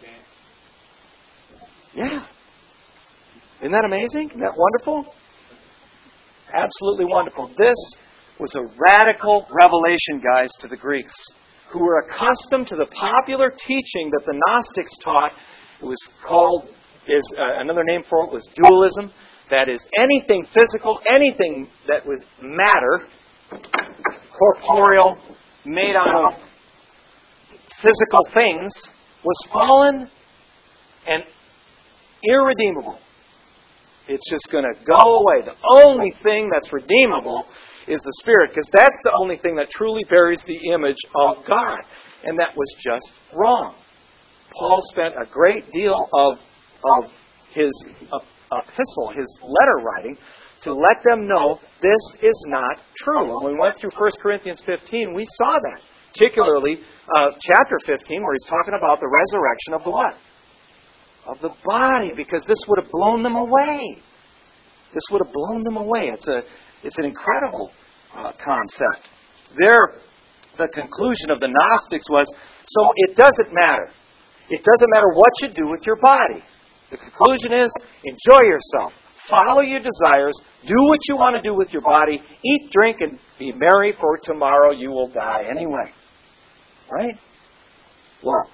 Yeah. Isn't that amazing? Isn't that wonderful? Absolutely wonderful. This was a radical revelation, guys, to the Greeks, who were accustomed to the popular teaching that the Gnostics taught. It was called, is uh, another name for it was dualism. That is, anything physical, anything that was matter, corporeal, made out of physical things, was fallen and irredeemable. It's just going to go away. The only thing that's redeemable is the Spirit, because that's the only thing that truly bears the image of God. And that was just wrong. Paul spent a great deal of, of his epistle, his letter writing, to let them know this is not true. When we went through First Corinthians fifteen, we saw that. Particularly uh, chapter fifteen, where he's talking about the resurrection of the what? Of the body, because this would have blown them away. This would have blown them away. It's a, it's an incredible uh, concept. There, the conclusion of the Gnostics was, so it doesn't matter. It doesn't matter what you do with your body. The conclusion is, enjoy yourself. Follow your desires. Do what you want to do with your body. Eat, drink, and be merry, for tomorrow you will die anyway. Right? Well.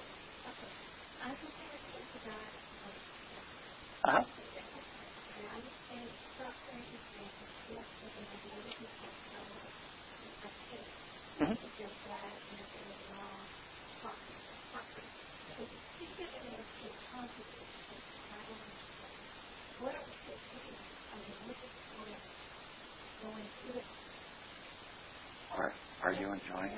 Uh-huh. Mm-hmm. Are, are you enjoying it?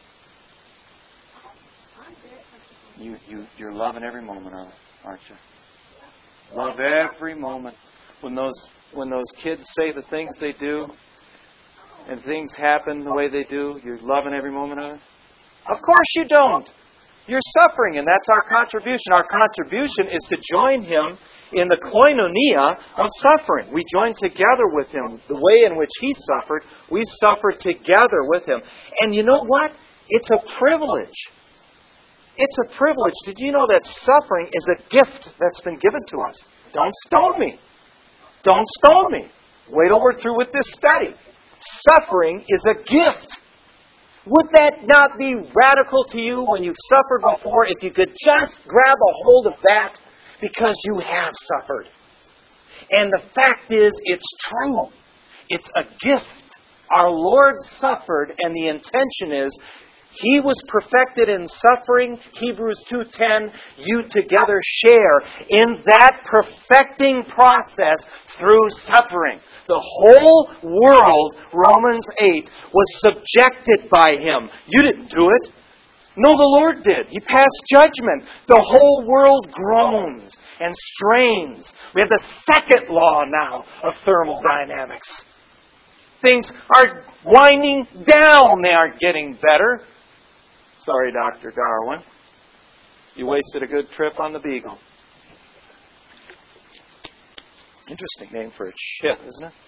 You, you, you're loving every moment of it, aren't you? Love every moment. When those when those kids say the things they do and things happen the way they do, you're loving every moment of it? Of course you don't. You're suffering, and that's our contribution. Our contribution is to join Him in the koinonia of suffering. We join together with Him. The way in which He suffered, we suffer together with Him. And you know what? It's a privilege. It's a privilege. Did you know that suffering is a gift that's been given to us? Don't stone me. Don't stone me. Wait till we're through with this study. Suffering is a gift. Would that not be radical to you when you've suffered before if you could just grab a hold of that because you have suffered? And the fact is, it's true. It's a gift. Our Lord suffered, and the intention is He was perfected in suffering. Hebrews two ten, you together share in that perfecting process through suffering. The whole world, Romans eight, was subjected by Him. You didn't do it. No, the Lord did. He passed judgment. The whole world groans and strains. We have the second law now of thermodynamics. Things are winding down. They aren't getting better. Sorry, Doctor Darwin. You wasted a good trip on the Beagle. Interesting name for a ship, isn't it?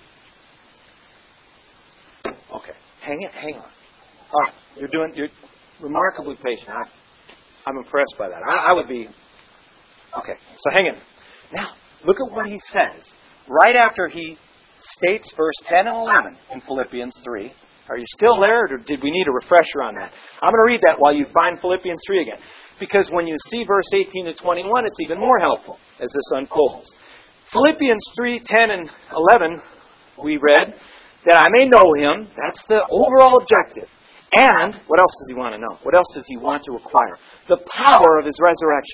Okay. Hang it. Hang on. All right. You're doing. You're remarkably patient. I, I'm impressed by that. I, I would be. Okay. So hang in. Now, look at what he says right after he states verse ten and eleven in Philippians three. Are you still there, or did we need a refresher on that? I'm going to read that while you find Philippians three again. Because when you see verse eighteen to twenty-one, it's even more helpful as this unfolds. Philippians three, ten, and eleven, we read, that I may know Him. That's the overall objective. And, what else does he want to know? What else does he want to acquire? The power of His resurrection.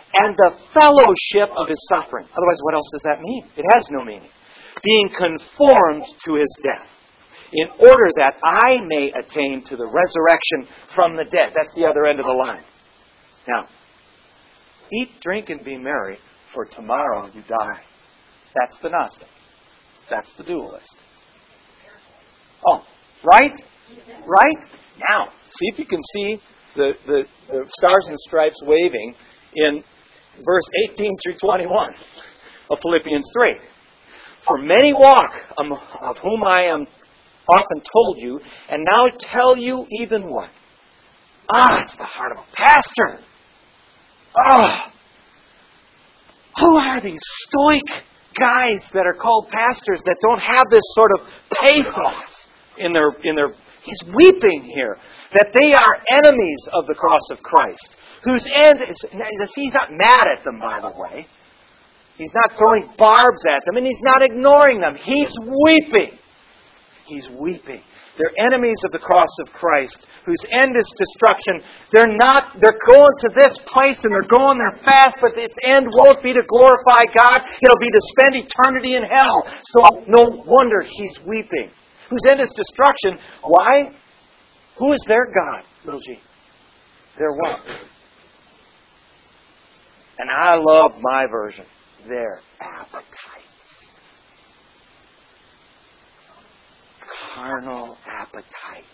and the fellowship of His suffering. Otherwise, what else does that mean? It has no meaning. Being conformed to His death, in order that I may attain to the resurrection from the dead. That's the other end of the line. Now, eat, drink, and be merry, for tomorrow you die. That's the Gnostic. That's the dualist. Oh, right? Right? Now, see if you can see the, the, the stars and stripes waving in verse eighteen through twenty-one of Philippians three. For many walk, um, of whom I am often told you, and now tell you even what? Ah, it's the heart of a pastor. Ah, who are these stoic guys that are called pastors that don't have this sort of pathos in their in their? He's weeping here that they are enemies of the cross of Christ, whose end is. He's not mad at them, by the way. He's not throwing barbs at them, and he's not ignoring them. He's weeping. He's weeping. They're enemies of the cross of Christ, whose end is destruction. They're not, they're going to this place and they're going there fast, but its end won't be to glorify God. It'll be to spend eternity in hell. So no wonder he's weeping. Whose end is destruction. Why? Who is their God, little g? Their what? And I love my version. Their appetite. Carnal appetites.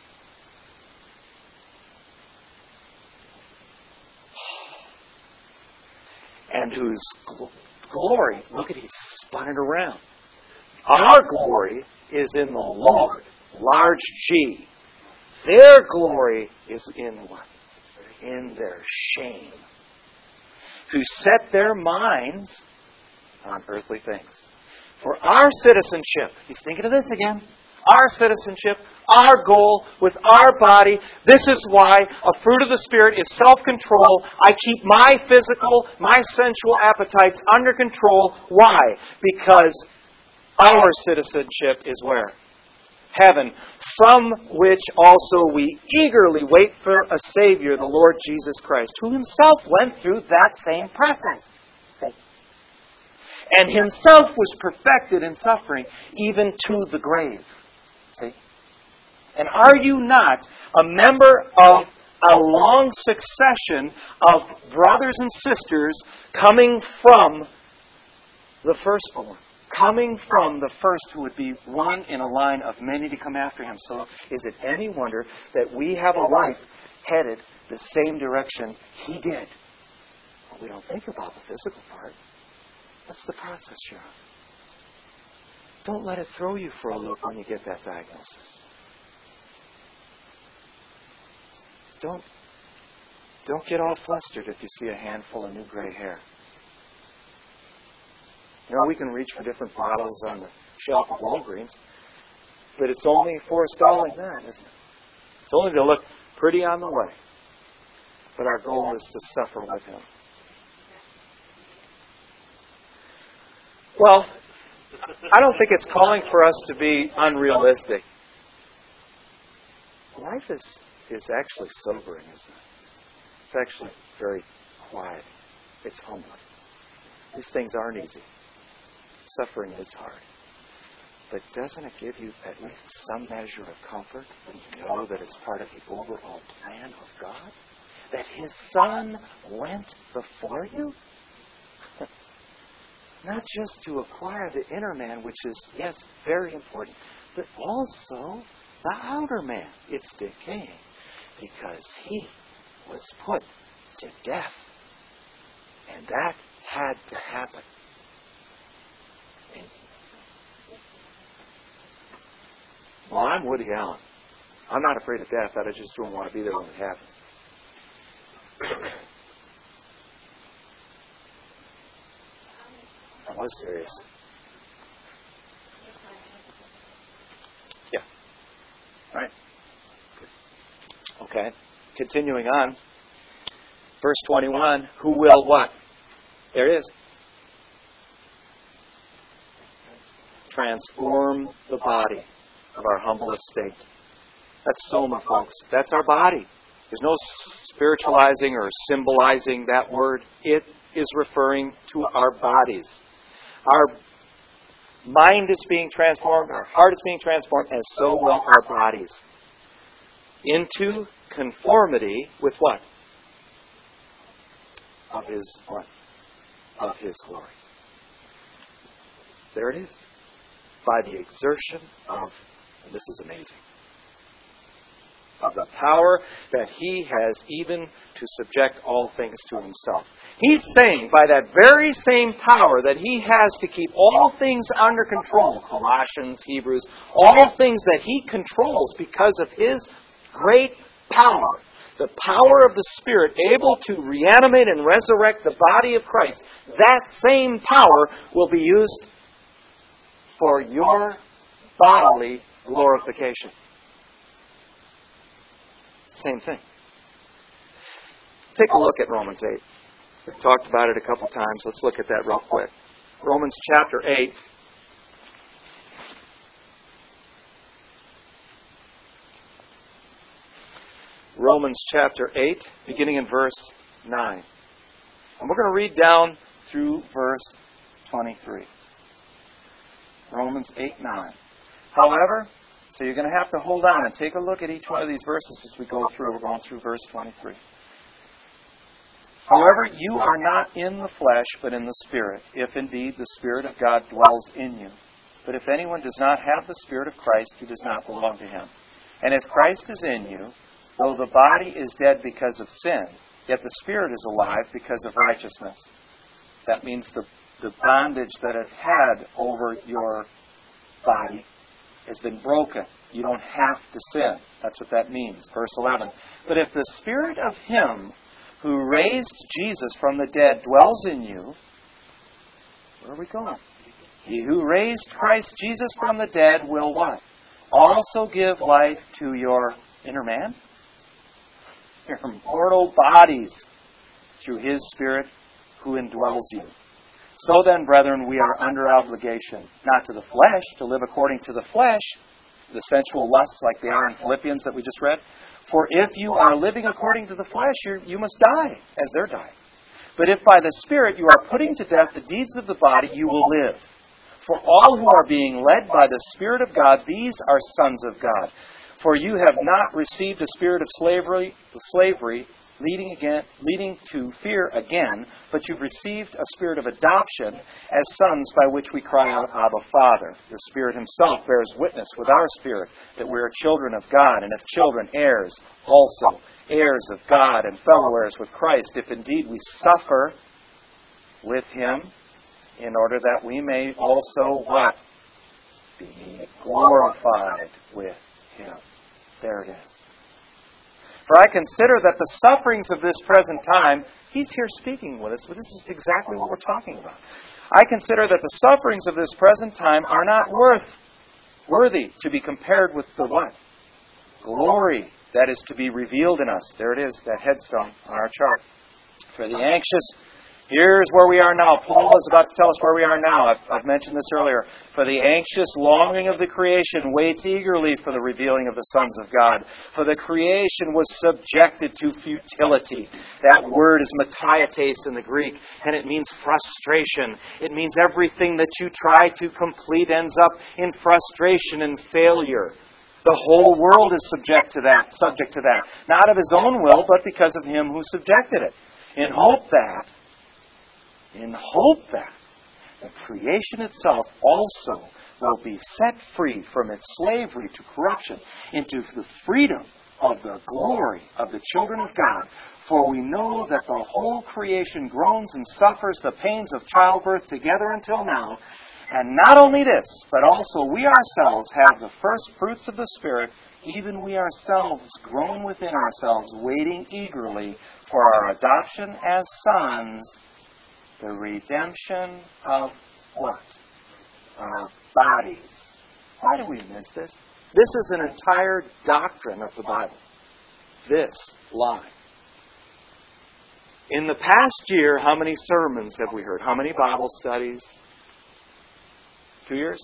And whose gl- glory, look at he's spun it around. Our glory is in the Lord, large G. Their glory is in what? In their shame. Who set their minds on earthly things. For our citizenship, he's thinking of this again. Our citizenship, our goal with our body. This is why a fruit of the Spirit is self-control. I keep my physical, my sensual appetites under control. Why? Because our citizenship is where? Heaven, from which also we eagerly wait for a Savior, the Lord Jesus Christ, who Himself went through that same process. And Himself was perfected in suffering, even to the grave. See? And are you not a member of a long succession of brothers and sisters coming from the firstborn? Coming from the first who would be one in a line of many to come after Him. So is it any wonder that we have a life headed the same direction He did? But we don't think about the physical part. That's the process you're on. Don't let it throw you for a loop when you get that diagnosis. Don't, don't get all flustered if you see a handful of new gray hair. You know, we can reach for different bottles on the shelf of Walgreens, but it's only forestalling that, isn't it? It's only to look pretty on the way. But our goal is to suffer with Him. Well, I don't think it's calling for us to be unrealistic. Life is, is actually sobering, isn't it? It's actually very quiet. It's humbling. These things aren't easy. Suffering is hard. But doesn't it give you at least some measure of comfort when you know that it's part of the overall plan of God? That His Son went before you? Not just to acquire the inner man, which is, yes, very important, but also the outer man. It's decaying because He was put to death. And that had to happen. Well, I'm Woody Allen. I'm not afraid of death. I just don't want to be there when it happens. I was serious. Yeah. All right. Okay. Continuing on. Verse twenty-one. Who will what? There it is. Transform the body of our humble estate. That's soma, folks. That's our body. There's no spiritualizing or symbolizing that word. It is referring to our bodies. Our mind is being transformed, our heart is being transformed, and so will our bodies. Into conformity with what? Of His what? Of His glory. There it is. By the exertion of, and this is amazing, of the power that He has even to subject all things to Himself. He's saying by that very same power that He has to keep all things under control, Colossians, Hebrews, all things that He controls because of His great power, the power of the Spirit able to reanimate and resurrect the body of Christ, that same power will be used for your bodily glorification. Same thing. Take a look at Romans eight. We've talked about it a couple times. Let's look at that real quick. Romans chapter eight. Romans chapter eight, beginning in verse nine. And we're going to read down through verse twenty-three. Romans eight nine. However, so you're going to have to hold on and take a look at each one of these verses as we go through. We're going through verse twenty-three. However, you are not in the flesh, but in the Spirit, if indeed the Spirit of God dwells in you. But if anyone does not have the Spirit of Christ, he does not belong to Him. And if Christ is in you, though the body is dead because of sin, yet the Spirit is alive because of righteousness. That means the, the bondage that it had over your body has been broken. You don't have to sin. That's what that means. Verse eleven. But if the Spirit of Him who raised Jesus from the dead dwells in you, where are we going? He who raised Christ Jesus from the dead will what? Also give life to your inner man? Your mortal bodies through His Spirit who indwells you. So then, brethren, we are under obligation, not to the flesh, to live according to the flesh, the sensual lusts like they are in Philippians that we just read. For if you are living according to the flesh, you you must die, as they're dying. But if by the Spirit you are putting to death the deeds of the body, you will live. For all who are being led by the Spirit of God, these are sons of God. For you have not received a spirit of slavery, slavery leading again, leading to fear again, but you've received a spirit of adoption as sons by which we cry out, Abba, Father. The Spirit Himself bears witness with our spirit that we are children of God, and if children, heirs also, heirs of God and fellow heirs with Christ, if indeed we suffer with Him, in order that we may also what? Be glorified with Him. There it is. For I consider that the sufferings of this present time, He's here speaking with us, but this is exactly what we're talking about. I consider that the sufferings of this present time are not worth, worthy to be compared with the what? Glory that is to be revealed in us. There it is, that headstone on our chart. For the anxious, here's where we are now. Paul is about to tell us where we are now. I've, I've mentioned this earlier. For the anxious longing of the creation waits eagerly for the revealing of the sons of God. For the creation was subjected to futility. That word is matiates in the Greek, and it means frustration. It means everything that you try to complete ends up in frustration and failure. The whole world is subject to that, subject to that. Not of His own will, but because of Him who subjected it. In hope that In hope that the creation itself also will be set free from its slavery to corruption into the freedom of the glory of the children of God. For we know that the whole creation groans and suffers the pains of childbirth together until now. And not only this, but also we ourselves have the first fruits of the Spirit, even we ourselves groan within ourselves, waiting eagerly for our adoption as sons, the redemption of what? Our bodies. Why do we miss this? This is an entire doctrine of the Bible. This line. In the past year, how many sermons have we heard? How many Bible studies? Two years?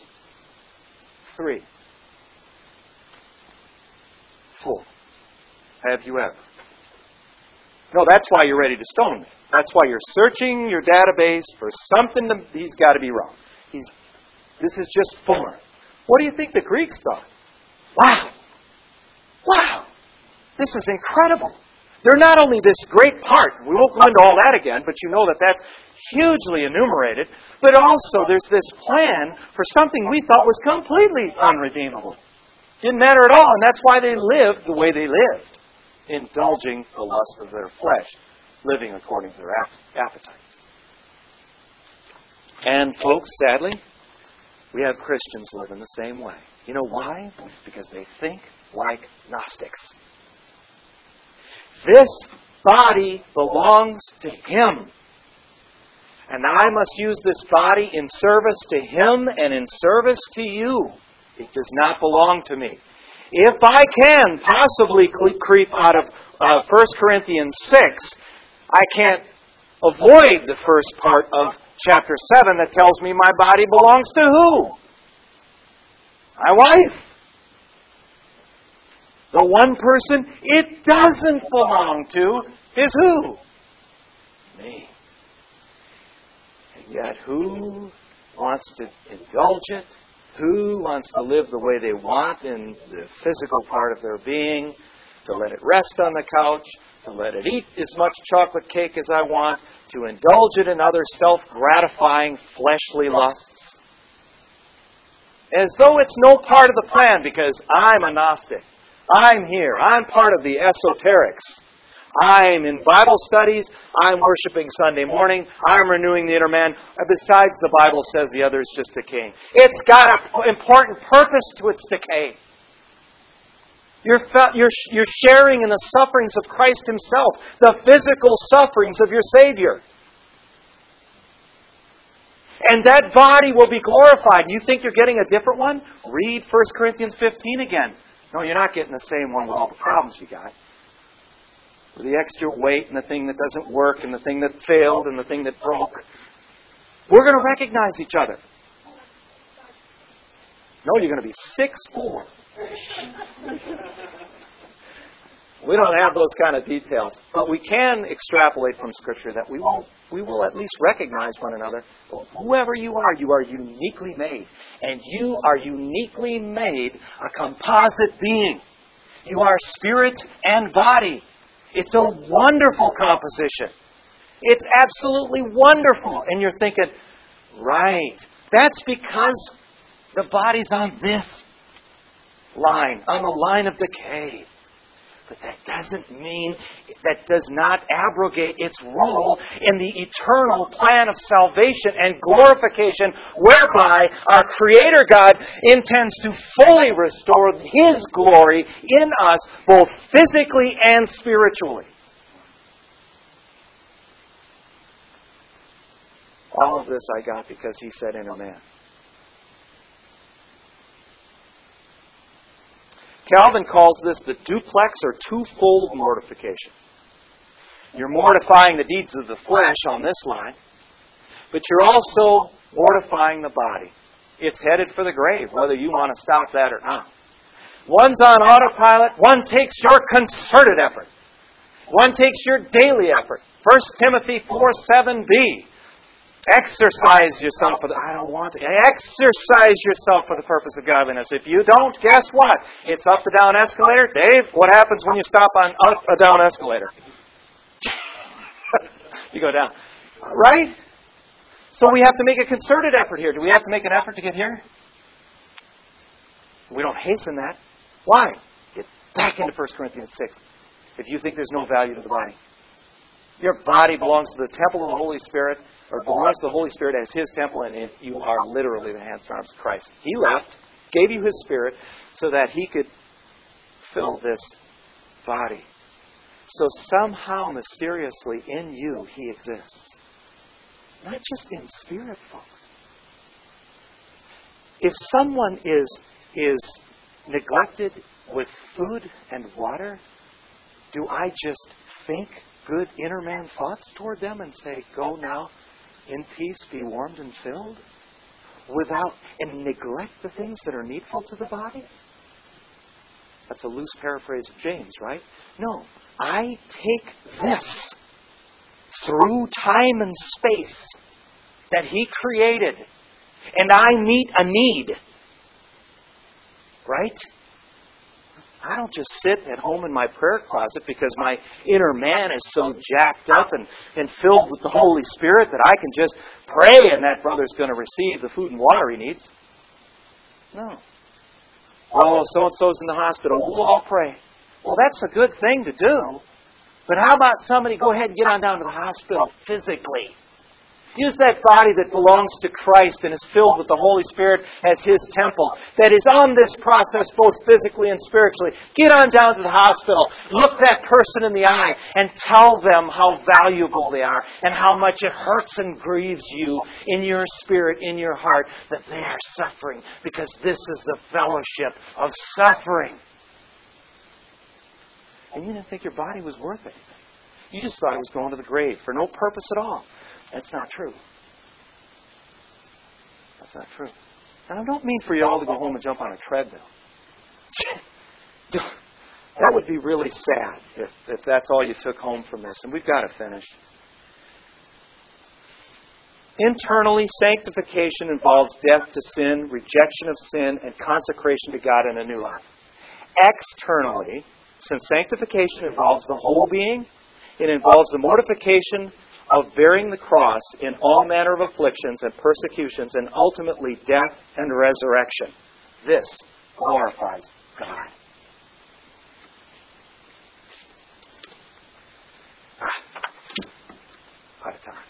Three. Four. Have you ever No, that's why you're ready to stone me. That's why you're searching your database for something to, he's got to be wrong. He's, this is just foreign. What do you think the Greeks thought? Wow! Wow! This is incredible. They're not only this great part, we won't go into all that again, but you know that that's hugely enumerated, but also there's this plan for something we thought was completely unredeemable. Didn't matter at all, and that's why they lived the way they lived, indulging the lust of their flesh, living according to their appetites. And folks, sadly, we have Christians living the same way. You know why? Because they think like Gnostics. This body belongs to Him. And I must use this body in service to Him and in service to you. It does not belong to me. If I can possibly creep out of uh, First Corinthians six, I can't avoid the first part of chapter seven that tells me my body belongs to who? My wife. The one person it doesn't belong to is who? Me. And yet who wants to indulge it? Who wants to live the way they want in the physical part of their being? To let it rest on the couch, to let it eat as much chocolate cake as I want, to indulge it in other self-gratifying fleshly lusts. As though it's no part of the plan because I'm a Gnostic. I'm here. I'm part of the esoterics. I'm in Bible studies. I'm worshiping Sunday morning. I'm renewing the inner man. Besides, the Bible says the other is just decaying. It's got an important purpose to its decay. You're, you're, you're sharing in the sufferings of Christ Himself, the physical sufferings of your Savior. And that body will be glorified. You think you're getting a different one? Read First Corinthians fifteen again. No, you're not getting the same one with all the problems you got. With the extra weight and the thing that doesn't work and the thing that failed and the thing that broke. We're going to recognize each other. No, you're going to be six foot four. We don't have those kind of details. But we can extrapolate from Scripture that we will, we will at least recognize one another. Whoever you are, you are uniquely made. And you are uniquely made a composite being. You are spirit and body. It's a wonderful composition. It's absolutely wonderful. And you're thinking, right, that's because the body's on this line, on the line of decay. But that doesn't mean, that does not abrogate its role in the eternal plan of salvation and glorification whereby our Creator God intends to fully restore His glory in us both physically and spiritually. All of this I got because He said inner man. Calvin calls this the duplex or twofold mortification. You're mortifying the deeds of the flesh on this line, but you're also mortifying the body. It's headed for the grave, whether you want to stop that or not. One's on autopilot, one takes your concerted effort. One takes your daily effort. First Timothy four seven b. Exercise yourself for the... I don't want to... Exercise yourself for the purpose of godliness. If you don't, guess what? It's up the down escalator. Dave, what happens when you stop on up a down escalator? You go down. Right? So we have to make a concerted effort here. Do we have to make an effort to get here? We don't hasten that. Why? Get back into First Corinthians six. If you think there's no value to the body. Your body belongs to the temple of the Holy Spirit, or belongs to the Holy Spirit as His temple, and you are literally the hands and arms of Christ. He left, gave you His Spirit, so that He could fill this body. So somehow, mysteriously, in you, He exists. Not just in spirit, folks. If someone is, is neglected with food and water, do I just think good inner man thoughts toward them and say, go now, in peace, be warmed and filled? Without, and neglect the things that are needful to the body? That's a loose paraphrase of James, right? No. I take this through time and space that He created, and I meet a need. Right? I don't just sit at home in my prayer closet because my inner man is so jacked up and, and filled with the Holy Spirit that I can just pray and that brother's going to receive the food and water he needs. No. Oh, so-and-so's in the hospital. We'll all pray. Well, that's a good thing to do. But how about somebody go ahead and get on down to the hospital physically? Use that body that belongs to Christ and is filled with the Holy Spirit as His temple, that is on this process both physically and spiritually. Get on down to the hospital. Look that person in the eye and tell them how valuable they are and how much it hurts and grieves you in your spirit, in your heart, that they are suffering, because this is the fellowship of suffering. And you didn't think your body was worth anything. You just thought it was going to the grave for no purpose at all. That's not true. That's not true. Now, I don't mean for you all to go home and jump on a treadmill. That would be really sad if, if that's all you took home from this. And we've got to finish. Internally, sanctification involves death to sin, rejection of sin, and consecration to God in a new life. Externally, since sanctification involves the whole being, it involves the mortification of bearing the cross in all manner of afflictions and persecutions, and ultimately death and resurrection. This glorifies God. Ah, out of time.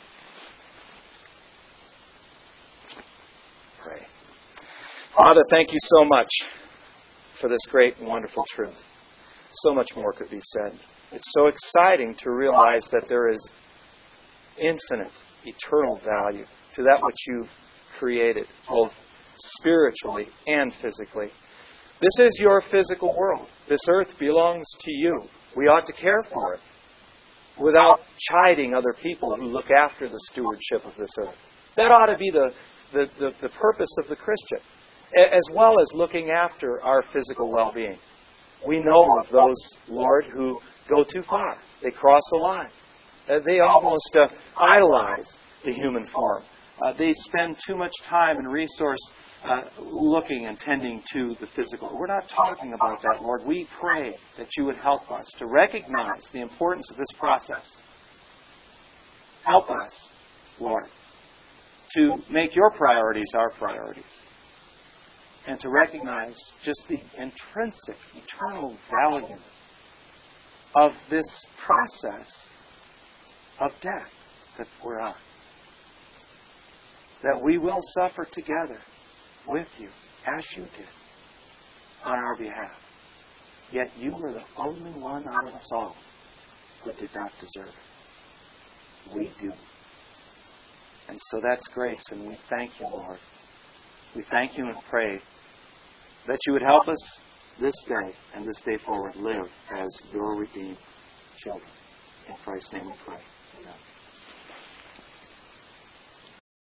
Pray. Father, thank you so much for this great and wonderful truth. So much more could be said. It's so exciting to realize that there is infinite, eternal value to that which you've created, both spiritually and physically. This is your physical world. This earth belongs to you. We ought to care for it without chiding other people who look after the stewardship of this earth. That ought to be the, the, the, the purpose of the Christian, as well as looking after our physical well-being. We know of those, Lord, who go too far. They cross the line. Uh, they almost uh, idolize the human form. Uh, they spend too much time and resource uh, looking and tending to the physical. We're not talking about that, Lord. We pray that you would help us to recognize the importance of this process. Help us, Lord, to make your priorities our priorities, and to recognize just the intrinsic, eternal value of this process of death that we're on. That we will suffer together with you, as you did, on our behalf. Yet you were the only one out of us all who did not deserve it. We do. And so that's grace, and we thank you, Lord. We thank you and pray that you would help us this day and this day forward live as your redeemed children. In Christ's name we pray. Amen.